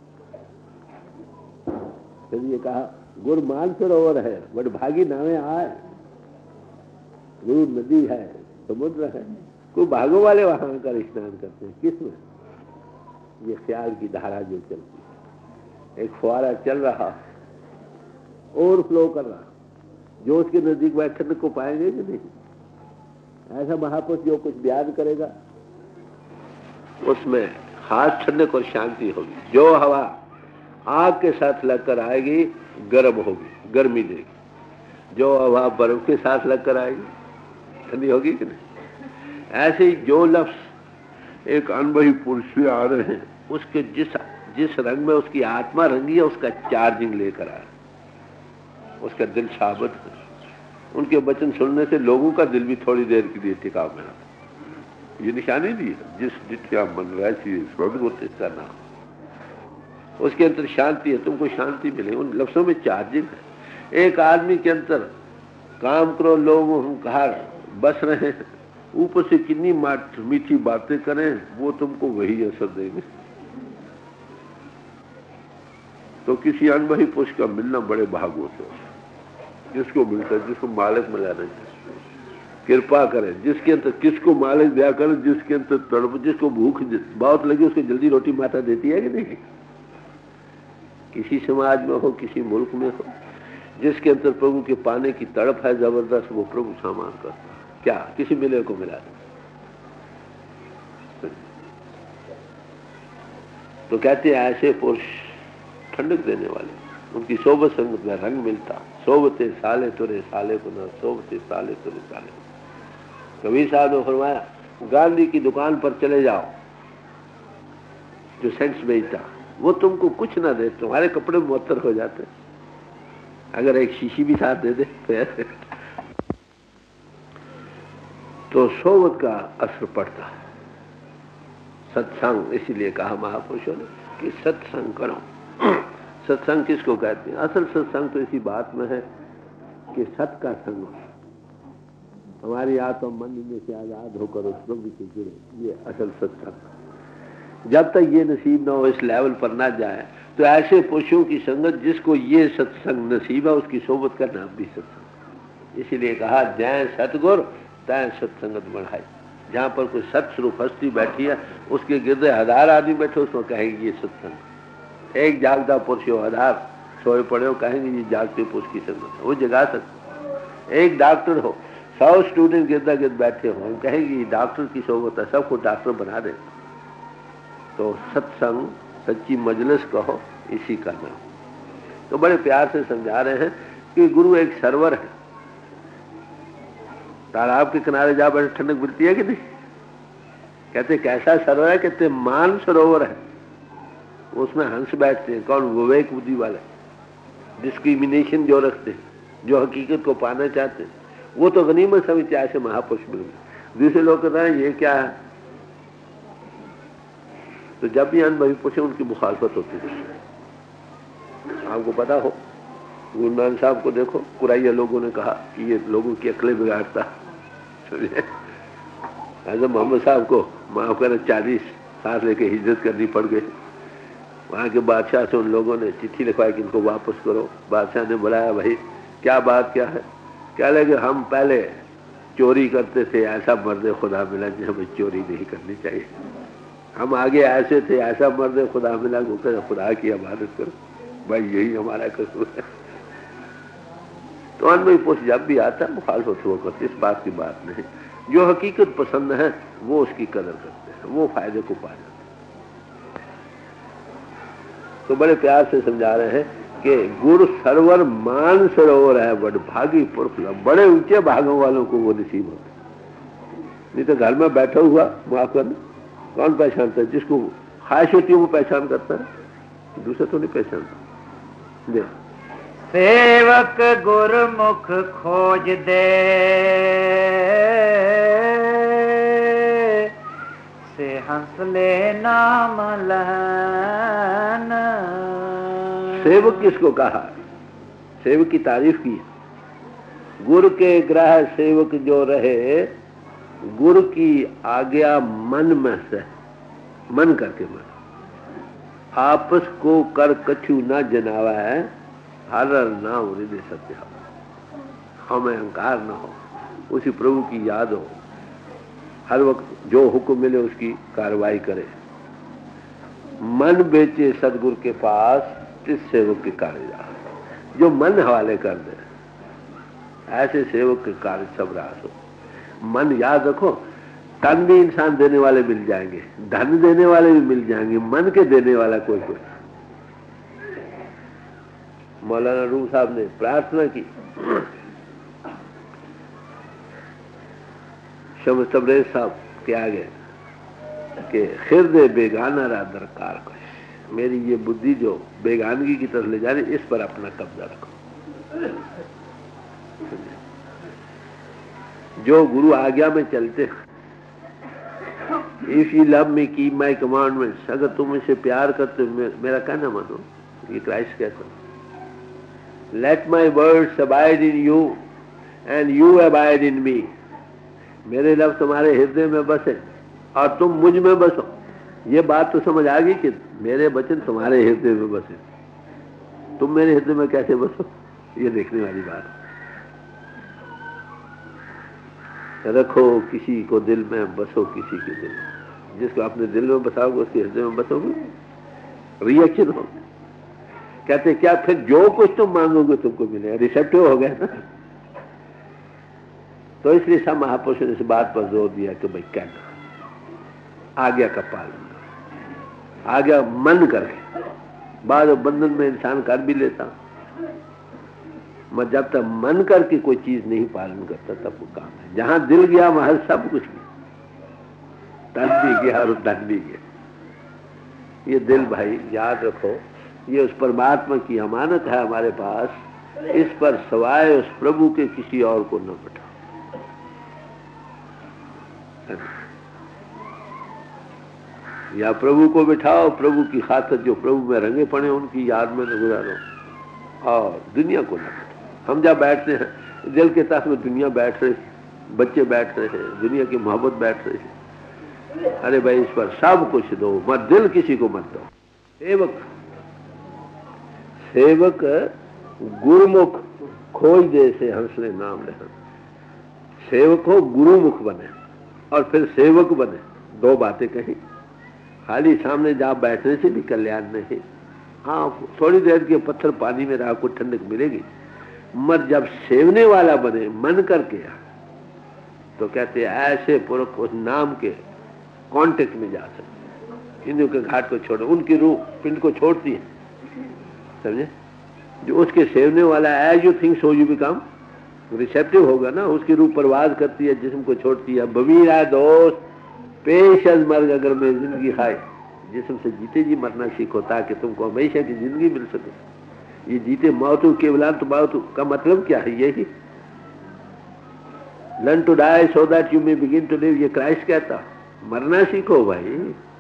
फिर ये कहा गुरु मानसरोवर है, बड़े भागी नावे आए। गुरु नदी है, समुद्र है, कोई भागों वाले वहां कर स्नान करते हैं। किसमें? ये ख्याल की धारा जो चलती है, एक फुहारा चल रहा, ओवरफ्लो कर रहा, जो उसके नजदीक बैठने को पाएंगे कि नहीं? ऐसा महापुरुष जो कुछ बयान करेगा उसमें हाथ ठंडक और शांति होगी। जो हवा आग के साथ लगकर आएगी गर्म होगी, गर्मी देगी। जो हवा बर्फ के साथ लगकर आएगी ठंडी होगी कि नहीं? ऐसे ही जो लफ्ज एक अनुभवी पुरुष से आ रहे हैं, उसके जिस रंग में उसकी आत्मा रंगी है उसका चार्जिंग लेकर आए, उसका दिल साबित है। उनके वचन सुनने से लोगों का दिल भी थोड़ी देर के लिए टिकाव में आता। ये निशानी दी है, जिस जित्या मन वैसी स्वर्गवत इसका नाम। उसके अंदर शांति है, तुमको शांति मिले। उन लफ्जों में चार्जिंग है। एक आदमी के अंदर काम करो, लोग अहंकार बस रहे हैं, ऊपर से कितनी मीठी बातें करें, वो तुमको वही असर देंगे। तो किसी अनुभवी पुरुष का मिलना बड़े भाग होते हैं। जिसको मिलता है, जिसको मालिक मिला नहीं, कृपा करें। जिसके अंदर किसको मालिक दिया करें, जिसके अंदर तड़प, जिसको भूख बहुत लगी उसको जल्दी रोटी माता देती है कि नहीं? किसी समाज में हो, किसी मुल्क में हो, जिसके अंदर प्रभु के पाने की तड़प है जबरदस्त, वो प्रभु सामान करता है। क्या किसी मिले को मिला? तो कहते हैं ऐसे पुरुष ठंडक देने वाले, उनकी सोबत संगत में रंग मिलता। सोबते साले तुरे साले को न, सोबते साले तुरे साले को। कबीर साहब ने फरमाया गांधी की दुकान पर चले जाओ, जो सेंट्स बेचता, वो तुमको कुछ ना दे, तुम्हारे कपड़े मुअत्तर हो जाते, अगर एक शीशी भी साथ दे दे तो ऐसे। तो सोबत का असर पड़ता है। सत्संग, इसीलिए कहा महापुरुषों ने कि सत्संग करो। सत्संग किसको कहते हैं? असल सत्संग तो इसी बात में है कि सत का संग, हमारी आत्मा मन में से आजाद होकर उस प्रभु से जुड़े, ये असल सत्संग। जब तक ये नसीब न हो, इस लेवल पर ना जाए, तो ऐसे पुरुषों की संगत जिसको ये सत्संग नसीब है, उसकी सोबत का नाम भी सत्संग। इसीलिए कहा जय सतगुर तय सत्संगत बढ़ाई। जहां पर कोई सत्स्वरूप हस्ती बैठी है, उसके गिरदे 1000 आदमी बैठे, उसको कहेंगे ये सत्संग। एक जागता पुरुष हो, 1000 सोए पड़े हो, कहेंगे ये जागते पुरुष की संगत है, वो जगा सकते। एक डॉक्टर हो, 100 स्टूडेंट गिरदा गिर्द बैठे हो, कहेंगे ये डॉक्टर की सोबत है, सबको डॉक्टर बना दे। तो सत्संग, सच्ची मजलिस कहो, इसी का नाम। तो बड़े प्यार से समझा रहे हैं कि गुरु एक सरोवर है। तालाब के किनारे जा बैठे ठंडक मिलती है कि नहीं? कहते कैसा सरोवर है? कहते मान सरोवर है, उसमें हंस बैठते हैं। कौन? विवेक बुद्धि वाले, डिस्क्रिमिनेशन जो रखते हैं, जो हकीकत को पाना चाहते हैं, वो तो गनीमत समझते ऐसे महापुरुष मिल गए। दूसरे लोग कहते हैं ये क्या है? तो जब भी अनुभवी पूछे उनकी मुखालफत होती है। आपको पता हो, गुरु नानक साहब को देखो, कुराइया लोगों ने कहा कि ये लोगों की अकलें बिगाड़ता। हज़रत मोहम्मद साहब को माफ करें 40 साल लेके हिजरत करनी पड़ गई। वहाँ के बादशाह से उन लोगों ने चिट्ठी लिखवाई कि इनको वापस करो। बादशाह ने बुलाया, भाई क्या बात क्या है? क्या लगे हम पहले चोरी करते थे, ऐसा मर्द खुदा मिला जी हमें चोरी नहीं करनी चाहिए। हम आगे ऐसे थे, ऐसा मर्द खुदा मिला, वो कहते खुदा की इबादत करो। भाई यही हमारा कसूर है। तो अनुभवी पुरुष जब भी आता है मुखालफत हुआ करते, इस बात की बात नहीं। जो हकीकत पसंद है वो उसकी कदर करते हैं, वो फायदे को पा जाते हैं। तो बड़े प्यार से समझा रहे हैं कि गुरु सरवर मान सरोवर है, बड़ भागी पुरुष, बड़े ऊंचे भागों वालों को वो नसीब होता। नहीं तो घर में बैठा हुआ माफ करना कौन पहचानता है? जिसको ख्वाहिश होती है वो पहचान करता है, दूसरा तो नहीं पहचानता। सेवक गुरमुख खोज दे, से हंसले नाम लहन। सेवक किसको कहा? सेवक की तारीफ की। गुरु के ग्रह सेवक जो रहे, गुरु की आज्ञा मन में से, मन करके मन, आपस को कर कछु न जनावा है, हर नाम हृदय सत्य, हमें अहंकार न हो, उसी प्रभु की याद हो, हर वक्त जो हुक्म मिले उसकी कार्रवाई करे। मन बेचे सदगुरु के पास, इस सेवक के कार्य जा, जो मन हवाले कर दे, ऐसे सेवक के कार्य सब रास हो। मन याद रखो, तन भी इंसान देने वाले मिल जाएंगे, धन देने वाले भी मिल जाएंगे, मन के देने वाला कोई कोई। मौलाना रूम साहब ने प्रार्थना की शम्स तबरेज साहब के आगे कि हृदय बेगाना रहा दरकार को, मेरी ये बुद्धि जो बेगानगी की तरफ ले जा रही, इस पर अपना कब्जा रखो। जो गुरु आज्ञा में चलते, if you love me keep my commandments, अगर तुम इसे प्यार करते हो मेरा कहना मानो, ये क्राइस्ट कहता है, let my words abide in you and you abide in me, मेरे लफ्ज तुम्हारे हृदय में बसे और तुम मुझ में बसो। ये बात तो समझ आ गई कि मेरे वचन तुम्हारे हृदय में बसे, तुम मेरे हृदय में कैसे बसो, ये देखने वाली बात। रखो किसी को दिल में, बसो किसी के दिल में। जिसको अपने दिल में बसाओगे उसके हृदय में बसोगे, रिएक्शन हो। कहते क्या फिर जो कुछ तुम मांगोगे तुमको मिलेगा, रिसेप्टिव हो गया ना। तो इसलिए सब महापुरुषों ने इस बात पर जोर दिया कि भाई कहना, आज्ञा का पालन, आज्ञा मन करके। बाद बंधन में इंसान कर भी लेता, मगर जब तक मन करके कोई चीज नहीं पालन करता तब वो काम है। जहां दिल गया वहां सब कुछ गया, तन भी गया और धन भी गया। ये दिल भाई याद रखो, ये उस परमात्मा की अमानत है हमारे पास, इस पर सवाए उस प्रभु के किसी और को न बैठाओ। या प्रभु को बिठाओ, प्रभु की खातिर जो प्रभु में रंगे पड़े उनकी याद में गुजारो, और दुनिया को न बैठाओ। हम जब बैठते हैं दिल के तहत में दुनिया बैठ रही, बच्चे बैठ रहे हैं, दुनिया की मोहब्बत बैठ रही है। अरे भाई इस पर सब कुछ दो, मत दिल किसी को मत दो। सेवक, सेवक गुरुमुख खोज दे, से हंसले नाम ले। सेवक हो गुरुमुख बने और फिर सेवक बने, दो बातें कही। खाली सामने जा बैठने से भी कल्याण नहीं। हाँ, थोड़ी देर के पत्थर पानी में रहा, कुछ ठंडक मिलेगी, मत जब सेवने वाला बने मन करके, तो कहते हैं ऐसे पुरख उस नाम के कांटेक्ट में जा सकते। हिंदू के घाट को छोड़ो, उनकी रूह पिंड को छोड़ती है, समझे। जो उसके सेवने वाला, as you think so you become, receptive होगा ना, उसकी रूह परवाज करती है, जिस्म को छोड़ती है। बबीरा दोस्त पेश अज मर्ग अगर मैं जिंदगी खाए, जिस्म से जीते जी मरना सीखो ताकि तुमको हमेशा की जिंदगी मिल सके। ये जीते मौतु केवलान तो मौतु का मतलब क्या है? यही learn to die so that you may begin to live, ये क्राइस्ट कहता। मरना सीखो भाई,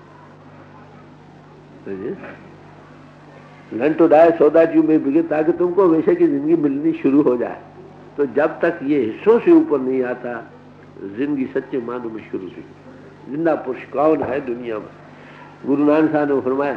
learn to die so that you may begin, ताकि तुमको हमेशा की जिंदगी मिलनी शुरू हो जाए। तो जब तक ये हिस्सों से ऊपर नहीं आता, जिंदगी सच्चे मानों में शुरू हुई। जिंदा पुरुष कौन है दुनिया में? गुरु नानक साहब ने फरमाया,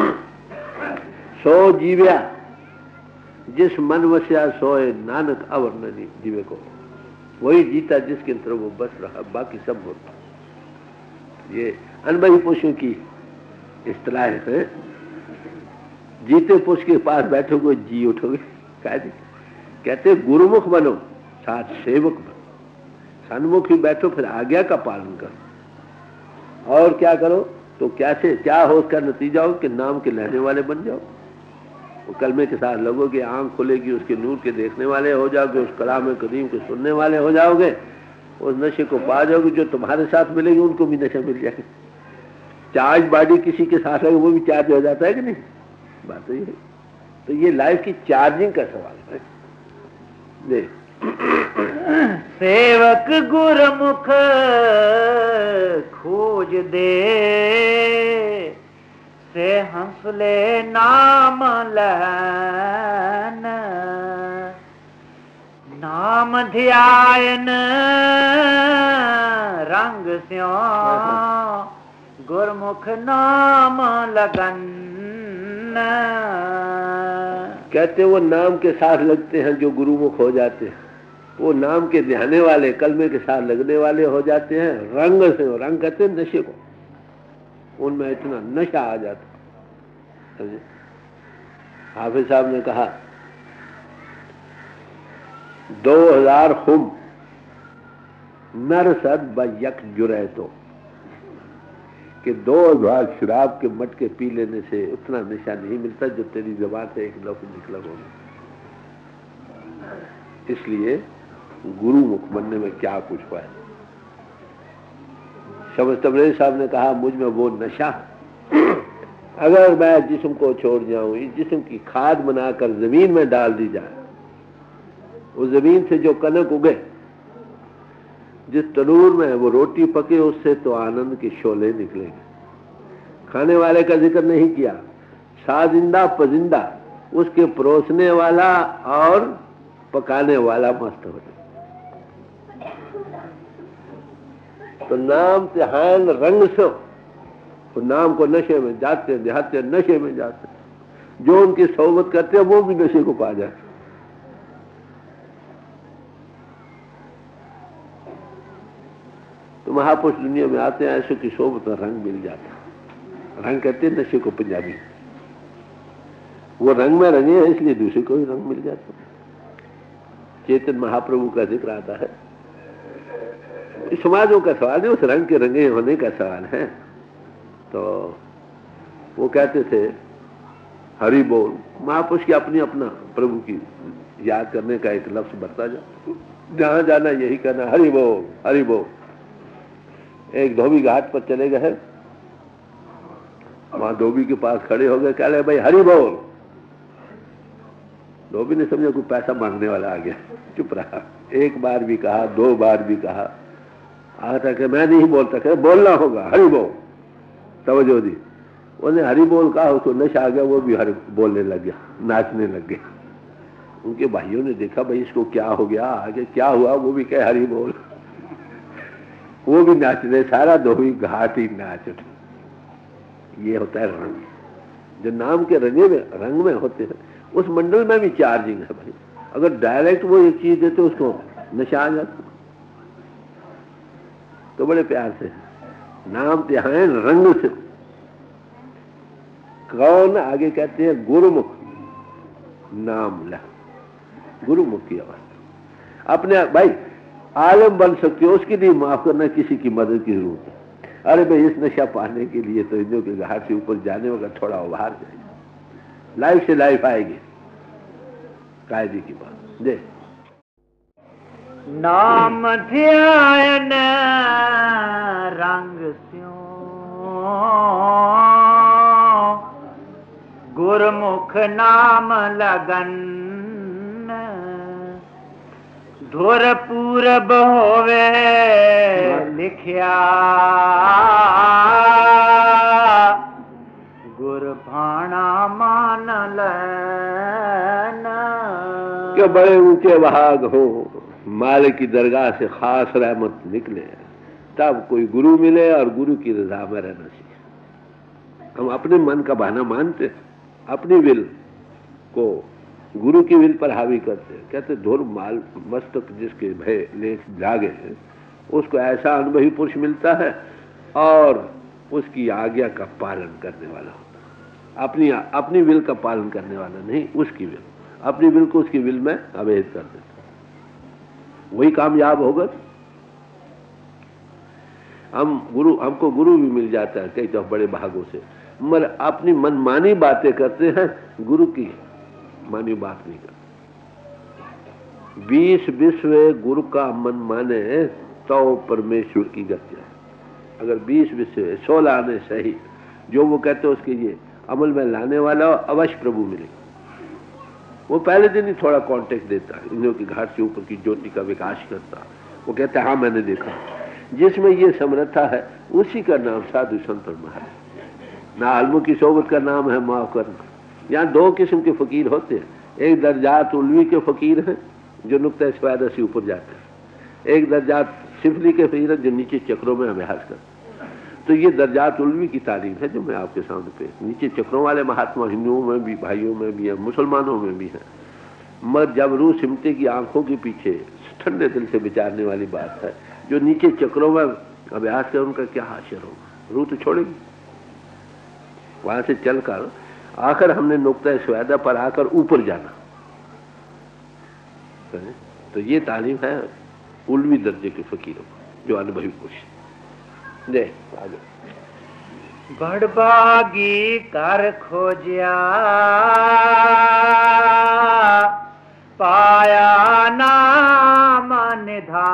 सो जीव्या जिस मन वस्या सोए नानक अवर न जीवे को, वही जीता जिसके अंदर वो बस रहा, बाकी सब होता। ये अनुभवी पुरुषों की इस्तिलाह है। जीते पुरुष के पास बैठोगे जी उठोगे। कहते गुरुमुख बनो, साथ सेवक बनो। सन्मुख ही बैठो, फिर आज्ञा का पालन करो। और क्या करो तो क्या हो उसका नतीजा हो कि नाम के लेने वाले बन जाओ। वो कलमे के साथ लगोगे, आंख खुलेगी, उसके नूर के देखने वाले हो जाओगे, उस कलाम करीम के सुनने वाले हो जाओगे, उस नशे को पा जाओगे। जो तुम्हारे साथ मिलेगी उनको भी नशा मिल जाएगा। चार्ज बॉडी किसी के साथ लगे वो भी चार्ज हो जाता है कि नहीं? बात यही है। तो ये लाइफ की चार्जिंग का सवाल है। देख सेवक गुरमुख खोज दे, से हंसले नाम लहन, नाम ध्यान रंग स्यो, गुरमुख नाम लगन। कहते वो नाम के साथ लगते हैं जो गुरुमुख हो जाते हैं, वो नाम के ध्याने वाले कलमे के साथ लगने वाले हो जाते हैं। रंग से, रंग कहते हैं नशे को, उनमें इतना नशा आ जाता। समझे? हाफिज साहब ने कहा 2000 हुम नर सद बयक जुरे, तो कि 2000 शराब के मटके पी लेने से उतना नशा नहीं मिलता जो तेरी जबान से एक लफ्ज निकला होगा। इसलिए गुरुमुख बनने में क्या कुछ हुआ है। शमस तबरेज़ साहब ने कहा मुझ में वो नशा, अगर मैं जिस्म को छोड़ जाऊं, इस जिस्म की खाद बनाकर जमीन में डाल दी जाए, उस जमीन से जो कनक उगे, जिस तनूर में वो रोटी पके, उससे तो आनंद के शोले निकलेंगे। खाने वाले का जिक्र नहीं किया, साजिंदा पजिंदा, उसके परोसने वाला और पकाने वाला मस्त हो जाए। तो नाम तिहान रंग से, तो नाम को नशे में जाते देहाते, नशे में जाते, जो उनकी सोबत करते हैं वो भी नशे को पा जाते। तो महापुरुष दुनिया में आते हैं, ऐसे की सोबत में रंग मिल जाता। रंग कहते हैं नशे को पंजाबी, वो रंग में रंगे हैं इसलिए दूसरे को भी रंग मिल जाता। चेतन महाप्रभु का जिक्र आता है। इस समाजों का सवाल है, उस रंग के रंगे होने का सवाल है। तो वो कहते थे हरि बोल, महापुरुष की अपनी अपना प्रभु की याद करने का एक लफ्ज बरता जाता, जहां जाना यही कहना हरि बोल हरि बोल। एक धोबी घाट पर चले गए, वहां धोबी के पास खड़े हो गए, कह रहे भाई हरि बोल। धोबी ने समझा कोई पैसा मांगने वाला आ गया, चुप रहा। एक बार भी कहा, 2 बार भी कहा, आता कि मैं नहीं बोलता, कह बोलना होगा हरि बोल। तवज्जो दी, उन्हें हरि बोल कहा, उसको नशा आ गया, वो भी हरि बोलने लग गया, नाचने लग गया। उनके भाइयों ने देखा भाई इसको क्या हो गया, आगे क्या हुआ, वो भी कहे हरि बोल, वो भी नाच रहे, सारा धोबी घाट ही नाच उठे। ये होता है रंग, जो नाम के रंग में होते हैं, उस मंडल में भी चार्जिंग है भाई। अगर डायरेक्ट वो एक चीज देते उसको नशा आ जाता। तो बड़े प्यार से नाम तिहान रंग से, कौन आगे कहते हैं गुरुमुख नाम ला, गुरुमुख की अवस्था। अपने भाई आलम बन सकते हो, उसके लिए माफ करना, किसी की मदद की जरूरत है। अरे भाई इस नशा पाने के लिए तो इंद्रियों के घाट से ऊपर जाने होगा, थोड़ा उभार जाएगा, लाइफ से लाइफ आएगी, कायदे की बात। दे नाम ध्यान रंग स्यो, गुरमुख नाम लगन, धुर पूरब होवे लिखिया, गुर भाणा मान लेना। कि बड़े ऊंचे भाग हो, मालिक की दरगाह से खास रहमत निकले, तब कोई गुरु मिले और गुरु की रजा में रहना चाहिए। हम अपने मन का बहाना मानते, अपनी विल को गुरु की विल पर हावी करते हैं। कहते धुर माल मस्तक जिसके भय ले जागे, उसको ऐसा अनुभवी पुरुष मिलता है और उसकी आज्ञा का पालन करने वाला होता है। अपनी विल का पालन करने वाला नहीं, उसकी विल, अपनी विल को उसकी विल में अभेद कर देता, वही कामयाब होगा। हमको गुरु भी मिल जाता है कई दफे बड़े भागों से, मगर अपनी मनमानी बातें करते हैं, गुरु की मानी बात नहीं करते। 20 विश्व गुरु का मन माने तो परमेश्वर की गति है। अगर 20 विश्व 16 आने सही, जो वो कहते हैं उसके ये अमल में लाने वाला अवश्य प्रभु मिलेगा। वो पहले दिन ही थोड़ा कांटेक्ट देता है, इंद्रियों की घाट से ऊपर की ज्योति का विकास करता है। वो कहता है हाँ मैंने देखा। जिसमें ये समर्था है उसी का नाम साधु संत और महाराज। ना आलमों की सोबत का नाम है माफ करना। यहाँ दो किस्म के फकीर होते हैं, एक दर्जात उल्वी के फकीर हैं जो नुक्ता इस्फादा से ऊपर जाते हैं, एक दर्जात सिफली के फकीर हैं जो नीचे चक्रों में अभ्यास करते हैं। तो ये दर्जात उल्वी की तालीम है जो मैं आपके सामने पेश। नीचे चक्रों वाले महात्मा हिंदुओं में भी, भाइयों में भी है, मुसलमानों में भी है। मगर जब रूह सिमटे की आंखों के पीछे ठंडे दिल से विचारने वाली बात है, जो नीचे चक्रों में अभ्यास कर उनका क्या हाशिर होगा, रूह तो छोड़ेगी। वहां से चलकर आकर हमने नुक्ता स्वादा पर आकर ऊपर जाना। तो ये तालीम है उल्वी दर्जे के फकीरों जो अनुभवी पुरुष। दे आगे। बड़बागी कर खोजिया पाया नाम निधान।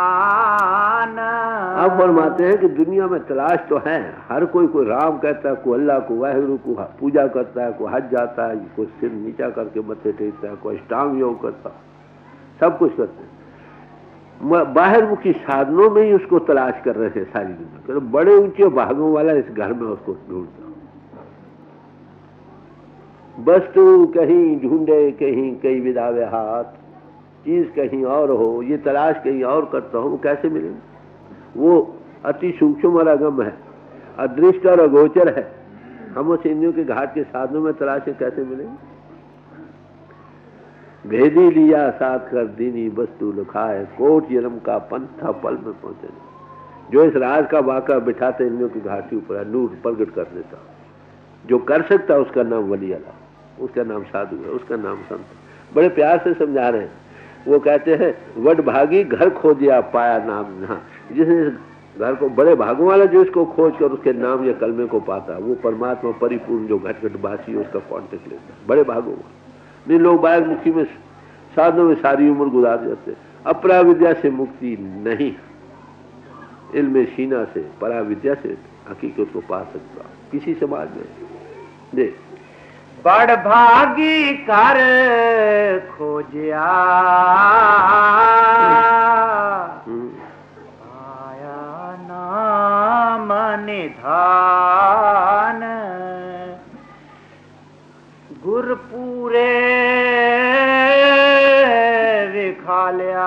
आप फरमाते हैं कि दुनिया में तलाश तो है, हर कोई राम कहता है, कोई अल्लाह को वाहिगुरु को पूजा करता है, कोई हज जाता है, कोई सिर नीचा करके मत्थे टेकता है, कोई अष्टांग योग करता है, सब कुछ करते हैं। बाहर मुखी साधनों में ही उसको तलाश कर रहे थे सारी दुनिया। तो बड़े ऊंचे भागों वाला इस घर में उसको ढूंढता, वस्तु कहीं ढूंढे कहीं कई विदावे हाथ, चीज कहीं और हो, ये तलाश कहीं और करता हो, वो कैसे मिलेगी? वो अति सूक्ष्म और अगम है, अदृष्ट और अगोचर है। हम उस इंद्रियों के घाट के साधनों में तलाशें कैसे मिलेंगे? भेदी लिया साथ कर दीनी वस्तु लुखाए, कोट जन्म का पंथा पल में पहुंचे। जो इस राज का वाका बिठाते इंद्रियों की घाटी ऊपर नूर प्रगट कर देता, जो कर सकता उसका नाम वली अल्लाह, उसका नाम साधु है, उसका नाम संत। बड़े प्यार से समझा रहे हैं। वो कहते हैं वड भागी घर खोजिया पाया नाम ना। जिसने घर को बड़े भागों वाला जो इसको खोज कर उसके नाम या कलमे को पाता, वो परमात्मा परिपूर्ण जो घट घट बासी उसका कॉन्टेक्ट लेता है। बड़े भागों वाला नहीं, लोग बाहर मुखी में साधनों में सारी उम्र गुजार जाते। अपरा विद्या से मुक्ति नहीं, इल्म सीना से परा विद्या से हकीकत को पा सकता किसी समाज में। दे बड़ भागी कर खोजिया आया नाम निधान। गुरपूरे विखालिया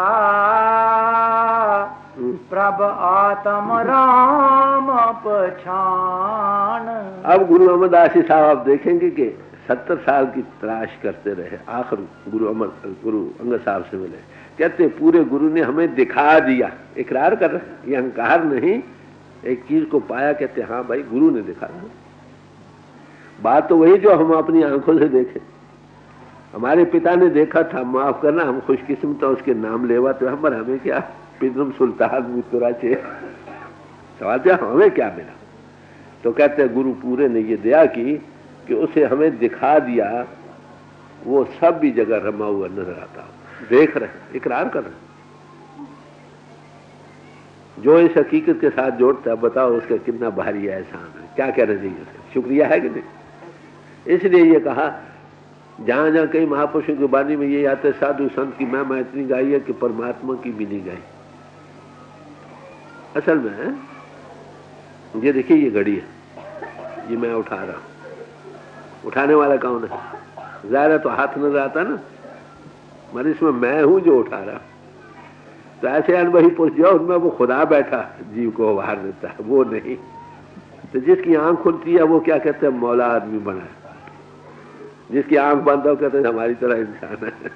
प्रभ आत्म राम पछान। अब गुरु अमरदास साहब आप देखेंगे कि 70 साल की तलाश करते रहे, आखिर गुरु अंगद साहब से मिले। कहते पूरे गुरु ने हमें दिखा दिया, इकरार कर रहे, ये अहंकार नहीं, एक चीज को पाया। कहते हाँ भाई गुरु ने दिखा दिया। बात तो वही जो हम अपनी आंखों से देखे। हमारे पिता ने देखा था, माफ करना हम खुशकिस्मत उसके नाम लेवा तो हमें क्या पिदरम सुल्तान मित्रा चे सवाल क्या हमें क्या मिला। तो कहते गुरु पूरे ने ये दया की कि उसे हमें दिखा दिया, वो सब भी जगह रमा हुआ नजर आता, देख रहे, इकरार कर रहे। जो इस हकीकत के साथ जोड़ता है बताओ उसका कितना भारी एहसान है, क्या कहना चाहिए उसका, शुक्रिया है कि नहीं। इसलिए ये कहा जहां जहां कई महापुरुषों की वाणी में ये आते साधु संत की मैं इतनी गाई है कि परमात्मा की भी नहीं गाई। असल में ये देखिए ये घड़ी है, ये मैं उठा रहा हूं, उठाने वाला कौन है? ज़ाहिर है तो हाथ नजर आता ना, मगर इसमें मैं हूं जो उठा रहा। तो ऐसे अनुभवी पुरुष जो उनमें वो खुदा बैठा जीव को बाहर देता है, वो नहीं। तो जिसकी आंख खुलती है वो क्या कहते हैं मौला आदमी बना है, जिसकी आंख बंद हो कहते हैं हमारी तरह इंसान है।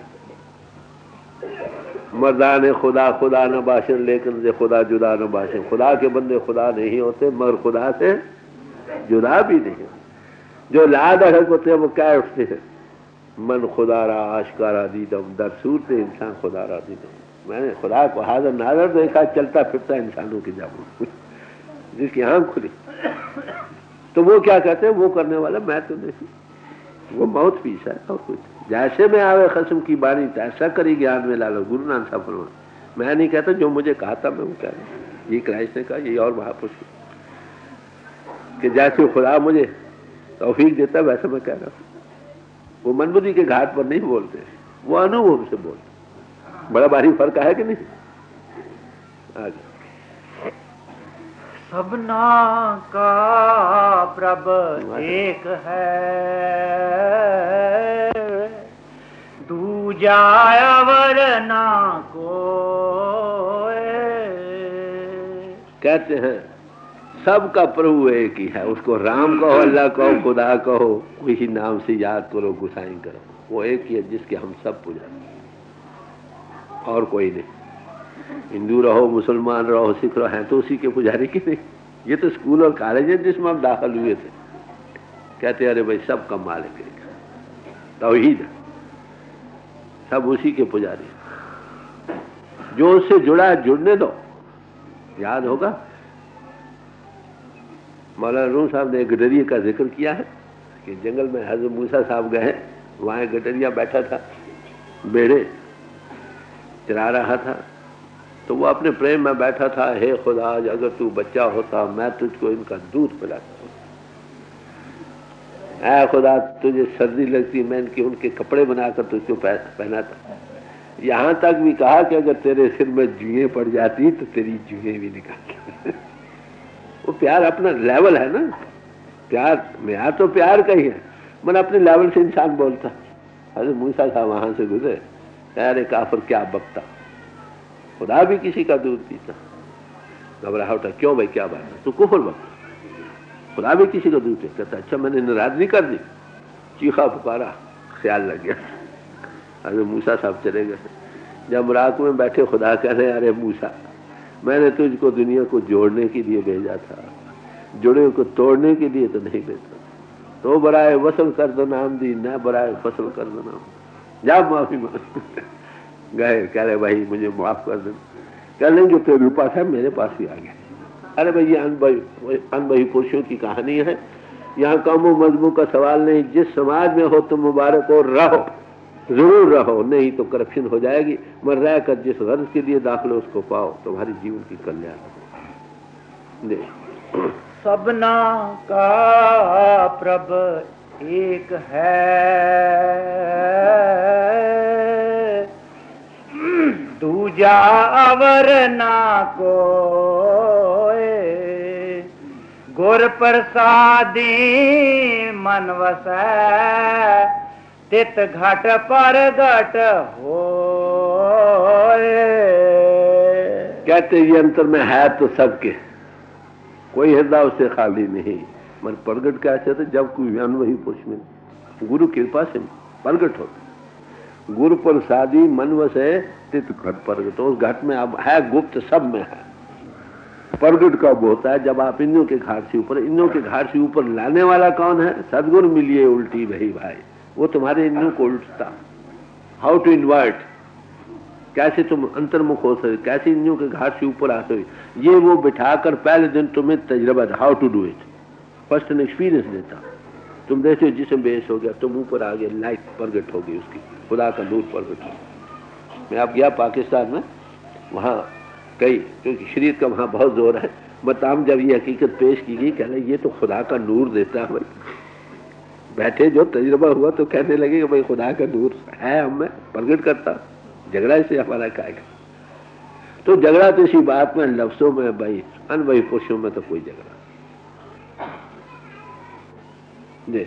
मर्दान खुदा खुदा न बाशन लेकिन से खुदा जुदा न बाशन। खुदा के बंदे खुदा नहीं होते मगर खुदा से जुदा भी नहीं। जो लाद अड़क होते हैं वो क्या उठते हैं, मन खुदा रा आशकारा दीदम, दर सूरत इंसान खुदा रा दीदम। मैंने खुदा को हाजिर नाजर देखा, चलता फिरता इंसानों की जाबू, जिसकी आंख खुली। तो वो क्या कहते हैं, वो करने वाला मैं तो नहीं, वो बहुत पीछा है और कुछ। जैसे में आवे खस्म की बानी ऐसा करी ज्ञान में लालो, गुरु नानक साहब फरमाते। मैं नहीं कहता, जो मुझे कहा था मैं वो कह रहा हूं। ये क्राइस्ट ने कहा, ये और महापुरुष कि जैसे खुदा मुझे तौफीक देता वैसे मैं कह रहा हूं। वो मनबुद्धि के घाट पर नहीं बोलते, वो अनुभव से बोलते। बड़ा भारी फर्क है कि नहीं? आगे सबना का प्रभ एक है, दूजा अवर ना कोई। कहते हैं सबका प्रभु एक ही है, उसको राम कहो, अल्लाह कहो, खुदा कहो, किसी नाम से याद करो, गुसाई करो, वो एक ही है जिसके हम सब पूजा, और कोई नहीं। हिंदू रहो, मुसलमान रहो, सिख रहो, हैं तो उसी के पुजारी की नहीं। ये तो स्कूल और कॉलेज है जिसमें हम दाखिल हुए थे, कहते अरे भाई सब का मालिक है, तौहीद है, सब उसी के पुजारी। जो उससे जुड़ा है जुड़ने दो। याद होगा मौलाना रूम साहब ने एक गडरिया का जिक्र किया है कि जंगल में हजरत मूसा साहब गए, वहां एक गडरिया बैठा था, बेड़े चरा रहा था, तो वो अपने प्रेम में बैठा था, हे खुदा अगर तू बच्चा होता मैं तुझको इनका दूध पिलाता, ऐ खुदा तुझे सर्दी लगती मैं इनके उनके कपड़े बनाकर तुझको पहनाता। यहाँ तक भी कहा कि अगर तेरे सिर में जुएं पड़ जाती तो तेरी जुएं भी निकालता। वो प्यार अपना लेवल है ना, प्यार म्यार तो प्यार का ही है, मन अपने लेवल से इंसान बोलता। हज़रत मूसा साहब वहां से गुजरे, अरे काफिर क्या बकता, खुदा भी किसी का दूध पीता। घबरा उठा, क्यों भाई क्या बात है, तू कुफर बकता, खुदा भी किसी का दूध पीता। कहता अच्छा मैंने नाराजगी कर दी, चीखा पुकारा, ख्याल लग गया। हज़रत मूसा साहब चले गए। जब रात में बैठे खुदा कह रहे अरे मूसा मैंने तुझको दुनिया को जोड़ने के लिए भेजा था, जुड़े को तोड़ने के लिए तो नहीं भेजा। तो बराए वसल कर दो नाम दी, न बराए फसल कर दो नाम, जा माफी मांग। गए कह रहे भाई मुझे माफ कर दो, कह लेंगे तेरे पास है मेरे पास भी आ गया। अरे भाई ये अनबही पुरुषों की कहानी है, यहाँ कमो मजमू का सवाल नहीं। जिस समाज में हो तुम मुबारक हो, रहो जरूर रहो, नहीं तो करप्शन हो जाएगी। मर रह कर जिस गर्ज के लिए दाखिल हो उसको पाओ, तुम्हारी जीवन की कल्याण। सबना का प्रभ एक है, दूजा अवर ना कोई। गुर प्रसादी मन वसै, तित घट पर घट हो। कहते ये अंतर में है तो सबके, कोई हृदय उससे खाली नहीं। मन प्रगट कैसे थे, जब कोई अनवही पुरुष में गुरु कृपा से प्रगट होते। गुरु प्रसादी मन वसे तित घट प्रगट, उस घट में अब है गुप्त, सब में है। प्रगट कब होता है, जब आप इन्हों के घाट से ऊपर, इन्हों के घाट से ऊपर लाने वाला कौन है? सदगुरु मिलिए उल्टी वही भाई, वो तुम्हारे इन्हों को उल्टता। हाउ टू इन्वर्ट, कैसे तुम अंतर्मुख हो सकते, कैसे इन्हों के घाट से ऊपर आ सकते, ये वो बिठाकर पहले दिन तुम्हें तजर्बा, how to do it, first an experience देता। तुम देखते हो जिसम बेस हो गया, तुम ऊपर आ गए, लाइट प्रगट होगी उसकी, खुदा का नूर प्रगट हो। मैं अब गया पाकिस्तान में, वहाँ कई, क्योंकि शरीयत का वहाँ बहुत जोर है, बताम जब ये हकीकत पेश की गई, कहने ये तो खुदा का नूर देता है भाई। बैठे जो तजुर्बा हुआ तो कहने लगे कि भाई खुदा का नूर है हमें प्रगट करता, झगड़ा इससे हमारा खाएगा। तो झगड़ा तो इसी बात में, लफ्जों में भाई, अनवही पुरुषों में तो कोई झगड़ा नहीं।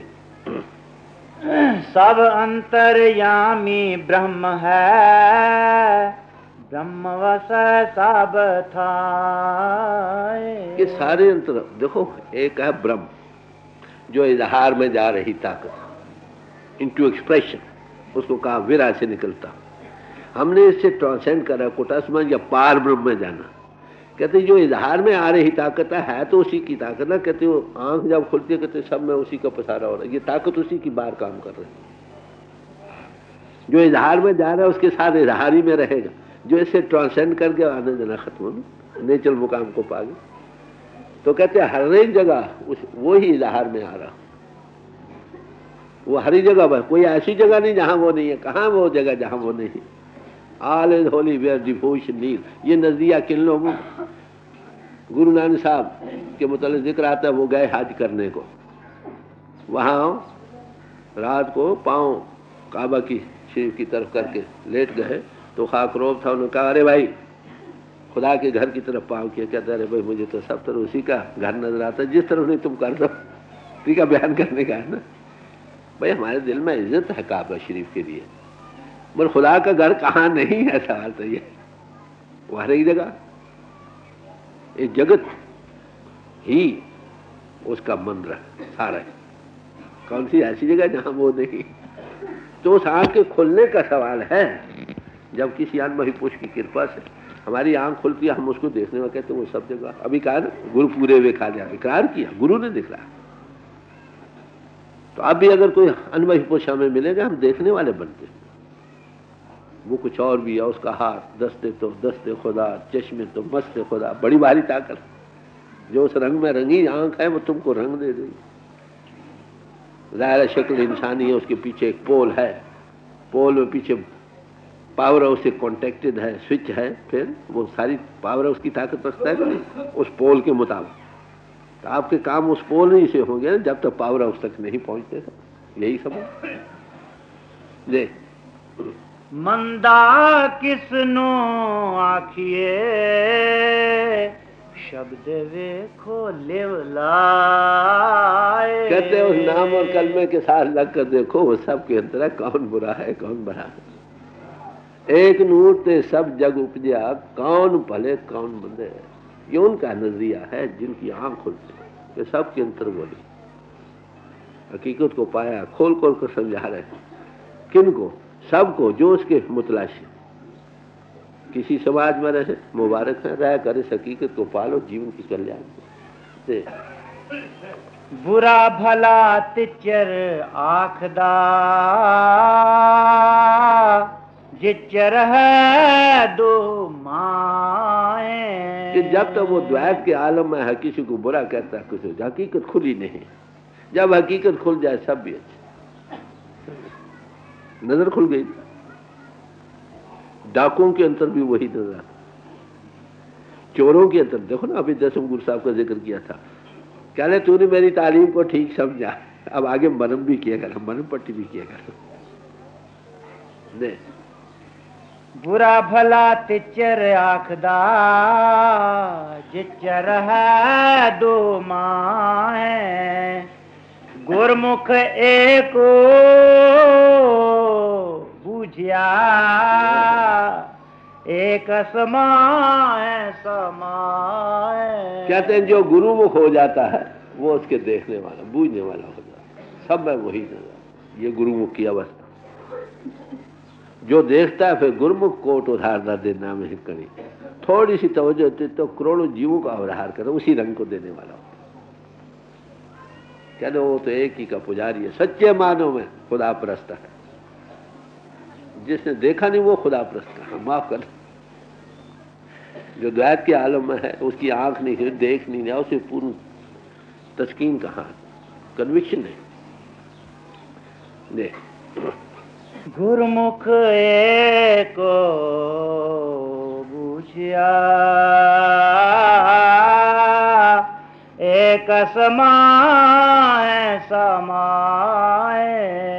सब अंतर्यामी ब्रह्म है, ब्रह्म वस सब था। ये सारे अंतर देखो, एक है ब्रह्म जो इजहार में जा रही ताकत, इनटू एक्सप्रेशन, उसको कहा विरा से निकलता। हमने इससे ट्रांसेंड करा कोटासमान या पार ब्रह्म में जाना। कहते जो इजहार में आ रही ताकत है तो उसी की ताकत ना। कहते वो आंख जब खुलती है कहते सब में उसी का पसारा हो रहा है, ये ताकत उसी की बाहर काम कर रही है। जो इजहार में जा रहा है उसके साथ इजहार ही में रहेगा, जो इससे ट्रांसेंड करके आने जाना खत्म हो, नेचुरल मुकाम को पा गए। तो कहते हैं हर एक जगह वो ही इजहार में आ रहा, वो हर एक जगह, कोई ऐसी जगह नहीं जहां वो नहीं है। कहाँ वो जगह जहां वो नहीं? All is holy where devotion kneel. ये नजरिया किन लोगों, गुरु नानक साहब के मुतालिक जिक्र आता है, वो गए हज करने को, वहां रात को पाँव काबा की शरीफ की तरफ करके लेट गए तो खाकरोब था। उन्होंने कहा अरे भाई खुदा के घर की तरफ पाँव किया। कहता अरे भाई मुझे तो सब तरह उसी का घर नजर आता है जिस तरह नहीं तुम कर दो। ठीक है, बयान करने का है ना भाई, हमारे दिल में इज्जत है काबा शरीफ के लिए, पर खुदा का घर कहाँ नहीं है, सवाल तो ये। वो हर एक जगह, एक जगत ही उसका मंदिर है सारा। कौन सी ऐसी जगह जहां वो नहीं? तो उस आंख के खुलने का सवाल है। जब किसी अनुभवी पुरुष की कृपा से हमारी आंख खुलती है, हम उसको देखने में कहते हैं वो सब जगह। अभी कहा ना गुरु पूरे वे खा लिया, इकरार किया, गुरु ने दिखलाया। तो अब भी अगर कोई अनुभवी पुरुष हमें मिलेगा, हम देखने वाले बनते हैं। वो कुछ और भी है, उसका हाथ दस्ते तो दस्ते खुदा, चश्मे तो मस्ते खुदा, बड़ी भारी ताकत। जो उस रंग में रंगी आंख है वो तुमको रंग दे देगी। ज़ाहिर शक्ल इंसानी है, उसके पीछे एक पोल है, पोल में पीछे पावर हाउस से कॉन्टेक्टेड है, स्विच है, फिर वो सारी पावर हाउस की ताकत रखता है कि नहीं उस पोल के मुताबिक। तो आपके काम उस पोल ही से होंगे ना जब तक पावर हाउस तक नहीं पहुंचते। यही सब देख मंदा किसनो आखिए शब्द वेखो लेवलाए। कहते उस नाम और कलमे के साथ लग कर देखो वो सब के अंदर है, कौन बुरा है कौन भला है। एक नूर ते सब जग उपजा, कौन भले कौन मंदे। ये उनका नजरिया है जिनकी आंख खुलती है, सब के अंतर बोली हकीकत को पाया, खोल खोल कर समझा रहे। किनको? सबको जो उसके मुतलाशी किसी समाज में रहे, मुबारक है, रह कर इस हकीकत को पालो, जीवन की कल्याण से। बुरा भला तिचर आखदा जिचर है दो माए। कि जब तक वो द्वैत के आलम में है, किसी को बुरा कहता है, किसी को हकीकत खुली नहीं। जब हकीकत खुल जाए सब भी अच्छा। नजर खुल गई। डाकुओं के अंतर भी वही नजर आता, चोरों के अंतर। देखो ना, अभी दसम गुरु साहब का जिक्र किया था, कह रहे तूने मेरी तालीम को ठीक समझा, अब आगे मनम भी किया कर, मनम पट्टी भी किया कर। बुरा भला तिचर आखदा जिचर है दो माए। गुरमुख एको बुझिया एक समाए समाए। कहते हैं जो गुरुमुख हो जाता है वो उसके देखने वाला, बूझने वाला हो जाता है। सब में वही नजर। ये गुरुमुख की अवस्था। जो देखता है फिर गुरुमुख कोट उधार न देना में करी, थोड़ी सी तवज्जो होती तो करोड़ों जीवों का उधार करे, उसी रंग को देने वाला होता। कहते वो तो एक ही का पुजारी है। सच्चे मानव में खुदा परस्त है। जिसने देखा नहीं वो खुदा परस्त है। माफ कर, जो द्वैत के आलम में है उसकी आंख नहीं है, देख नहीं रहा, उसे पूर्ण तस्कीन कहाँ, कन्विक्शन है। देख गुरुमुख एको बुझिया एक समाए समाए।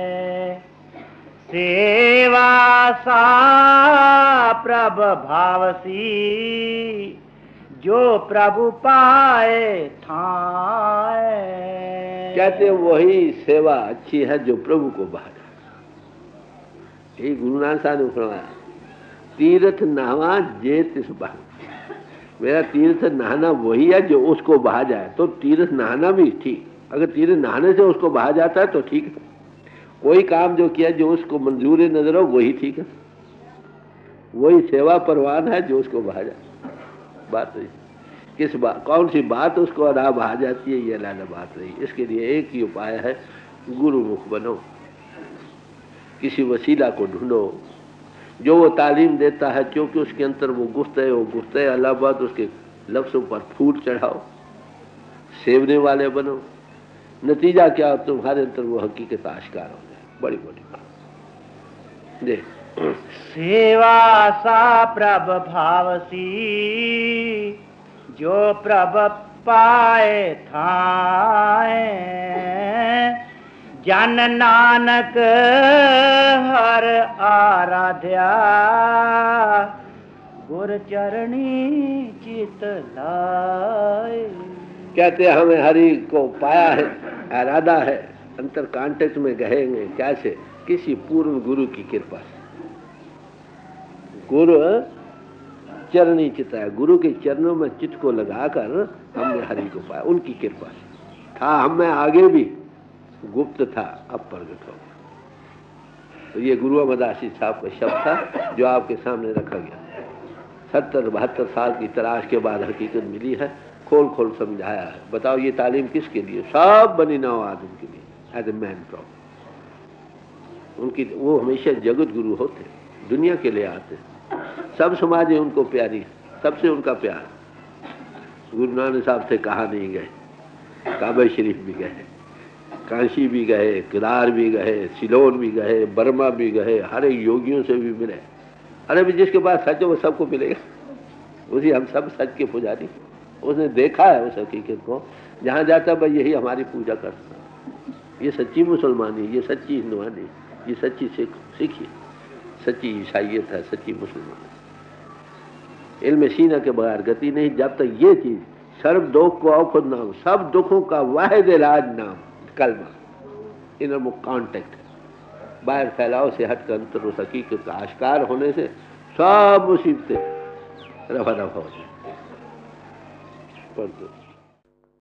सेवा सा प्रभ भावसी जो प्रभु पाए ठाए। कहते वही सेवा अच्छी है जो प्रभु को बहा। गुरु नानक साहब ने फरमाया, तीर्थ नहावा जे तिस बहा। मेरा तीर्थ नहाना वही है जो उसको बहा जाए। तो तीर्थ नहाना भी ठीक, अगर तीर्थ नहाने से उसको बहा जाता है तो ठीक है। कोई काम जो किया जो उसको मंजूर नजर हो वही ठीक है। वही सेवा परवान है जो उसको बहा जाए। बात रही किस बात, कौन सी बात उसको अदा बहा जाती है, ये अलग बात रही। इसके लिए एक ही उपाय है, गुरुमुख बनो, किसी वसीला को ढूंढो जो वो तालीम देता है, क्योंकि उसके अंदर वो गुफ्ते अलाबाद उसके लफ्ज़ों पर फूल चढ़ाओ, सेवने वाले बनो। नतीजा क्या, तुम्हारे अंदर वो हकीकत आश्कार हो जाए। बड़ी बड़ी बात देख। सेवा सा प्रभ भावसी जो प्रभ पाए थाए। जन नानक हर आराध्या गुर चरणी चित लाए। कहते हमें हरि को पाया है, आराधा है, अंतर कांटेक्ट में गहेंगे कैसे? किसी पूर्ण गुरु की कृपा से। गुरु चरणी चिता है, गुरु के चरणों में चित्त को लगाकर हमने हरि को पाया, उनकी कृपा से। था हम में आगे भी, गुप्त था, अब प्रगट हो गया। तो ये गुरु अमरदास साहब का शब्द था जो आपके सामने रखा गया। 70-72 साल की तलाश के बाद हकीकत मिली है, खोल खोल समझाया है। बताओ ये तालीम किसके लिए? सब बनी नौ आदम के लिए, एज ए मैन प्रॉब्लम। उनकी वो हमेशा जगत गुरु होते, दुनिया के लिए आते, सब समाज है उनको प्यारी, सबसे उनका प्यार। गुरु नानक साहब से कहाँ नहीं गए, काबा शरीफ भी गए, काशी भी गए, केदार भी गए, सिलोन भी गए, बर्मा भी गए, हर एक योगियों से भी मिले। अरे भी जिसके पास सच है वो सबको मिलेगा, उसी हम सब सच के पुजारी। उसने देखा है उस हकीकत को, जहाँ जाता भाई यही हमारी पूजा करता। ये सच्ची मुसलमानी, ये सच्ची हिंदुआनी, ये सच्ची सिखी, सच्ची ईसाइयत है, सच्ची मुसलमान। इल्म सीना के बगैर गति नहीं। जब तक ये चीज सर्व दुख को खुद नाम, सब दुखों का वाहिद इलाज नाम कलमा, इनर मुख कांटेक्ट, बाहर फैलाव से हटकर अंतर उस हकीकत का आश्कार होने से सब मुसीबतें रफा दफा हो जाए।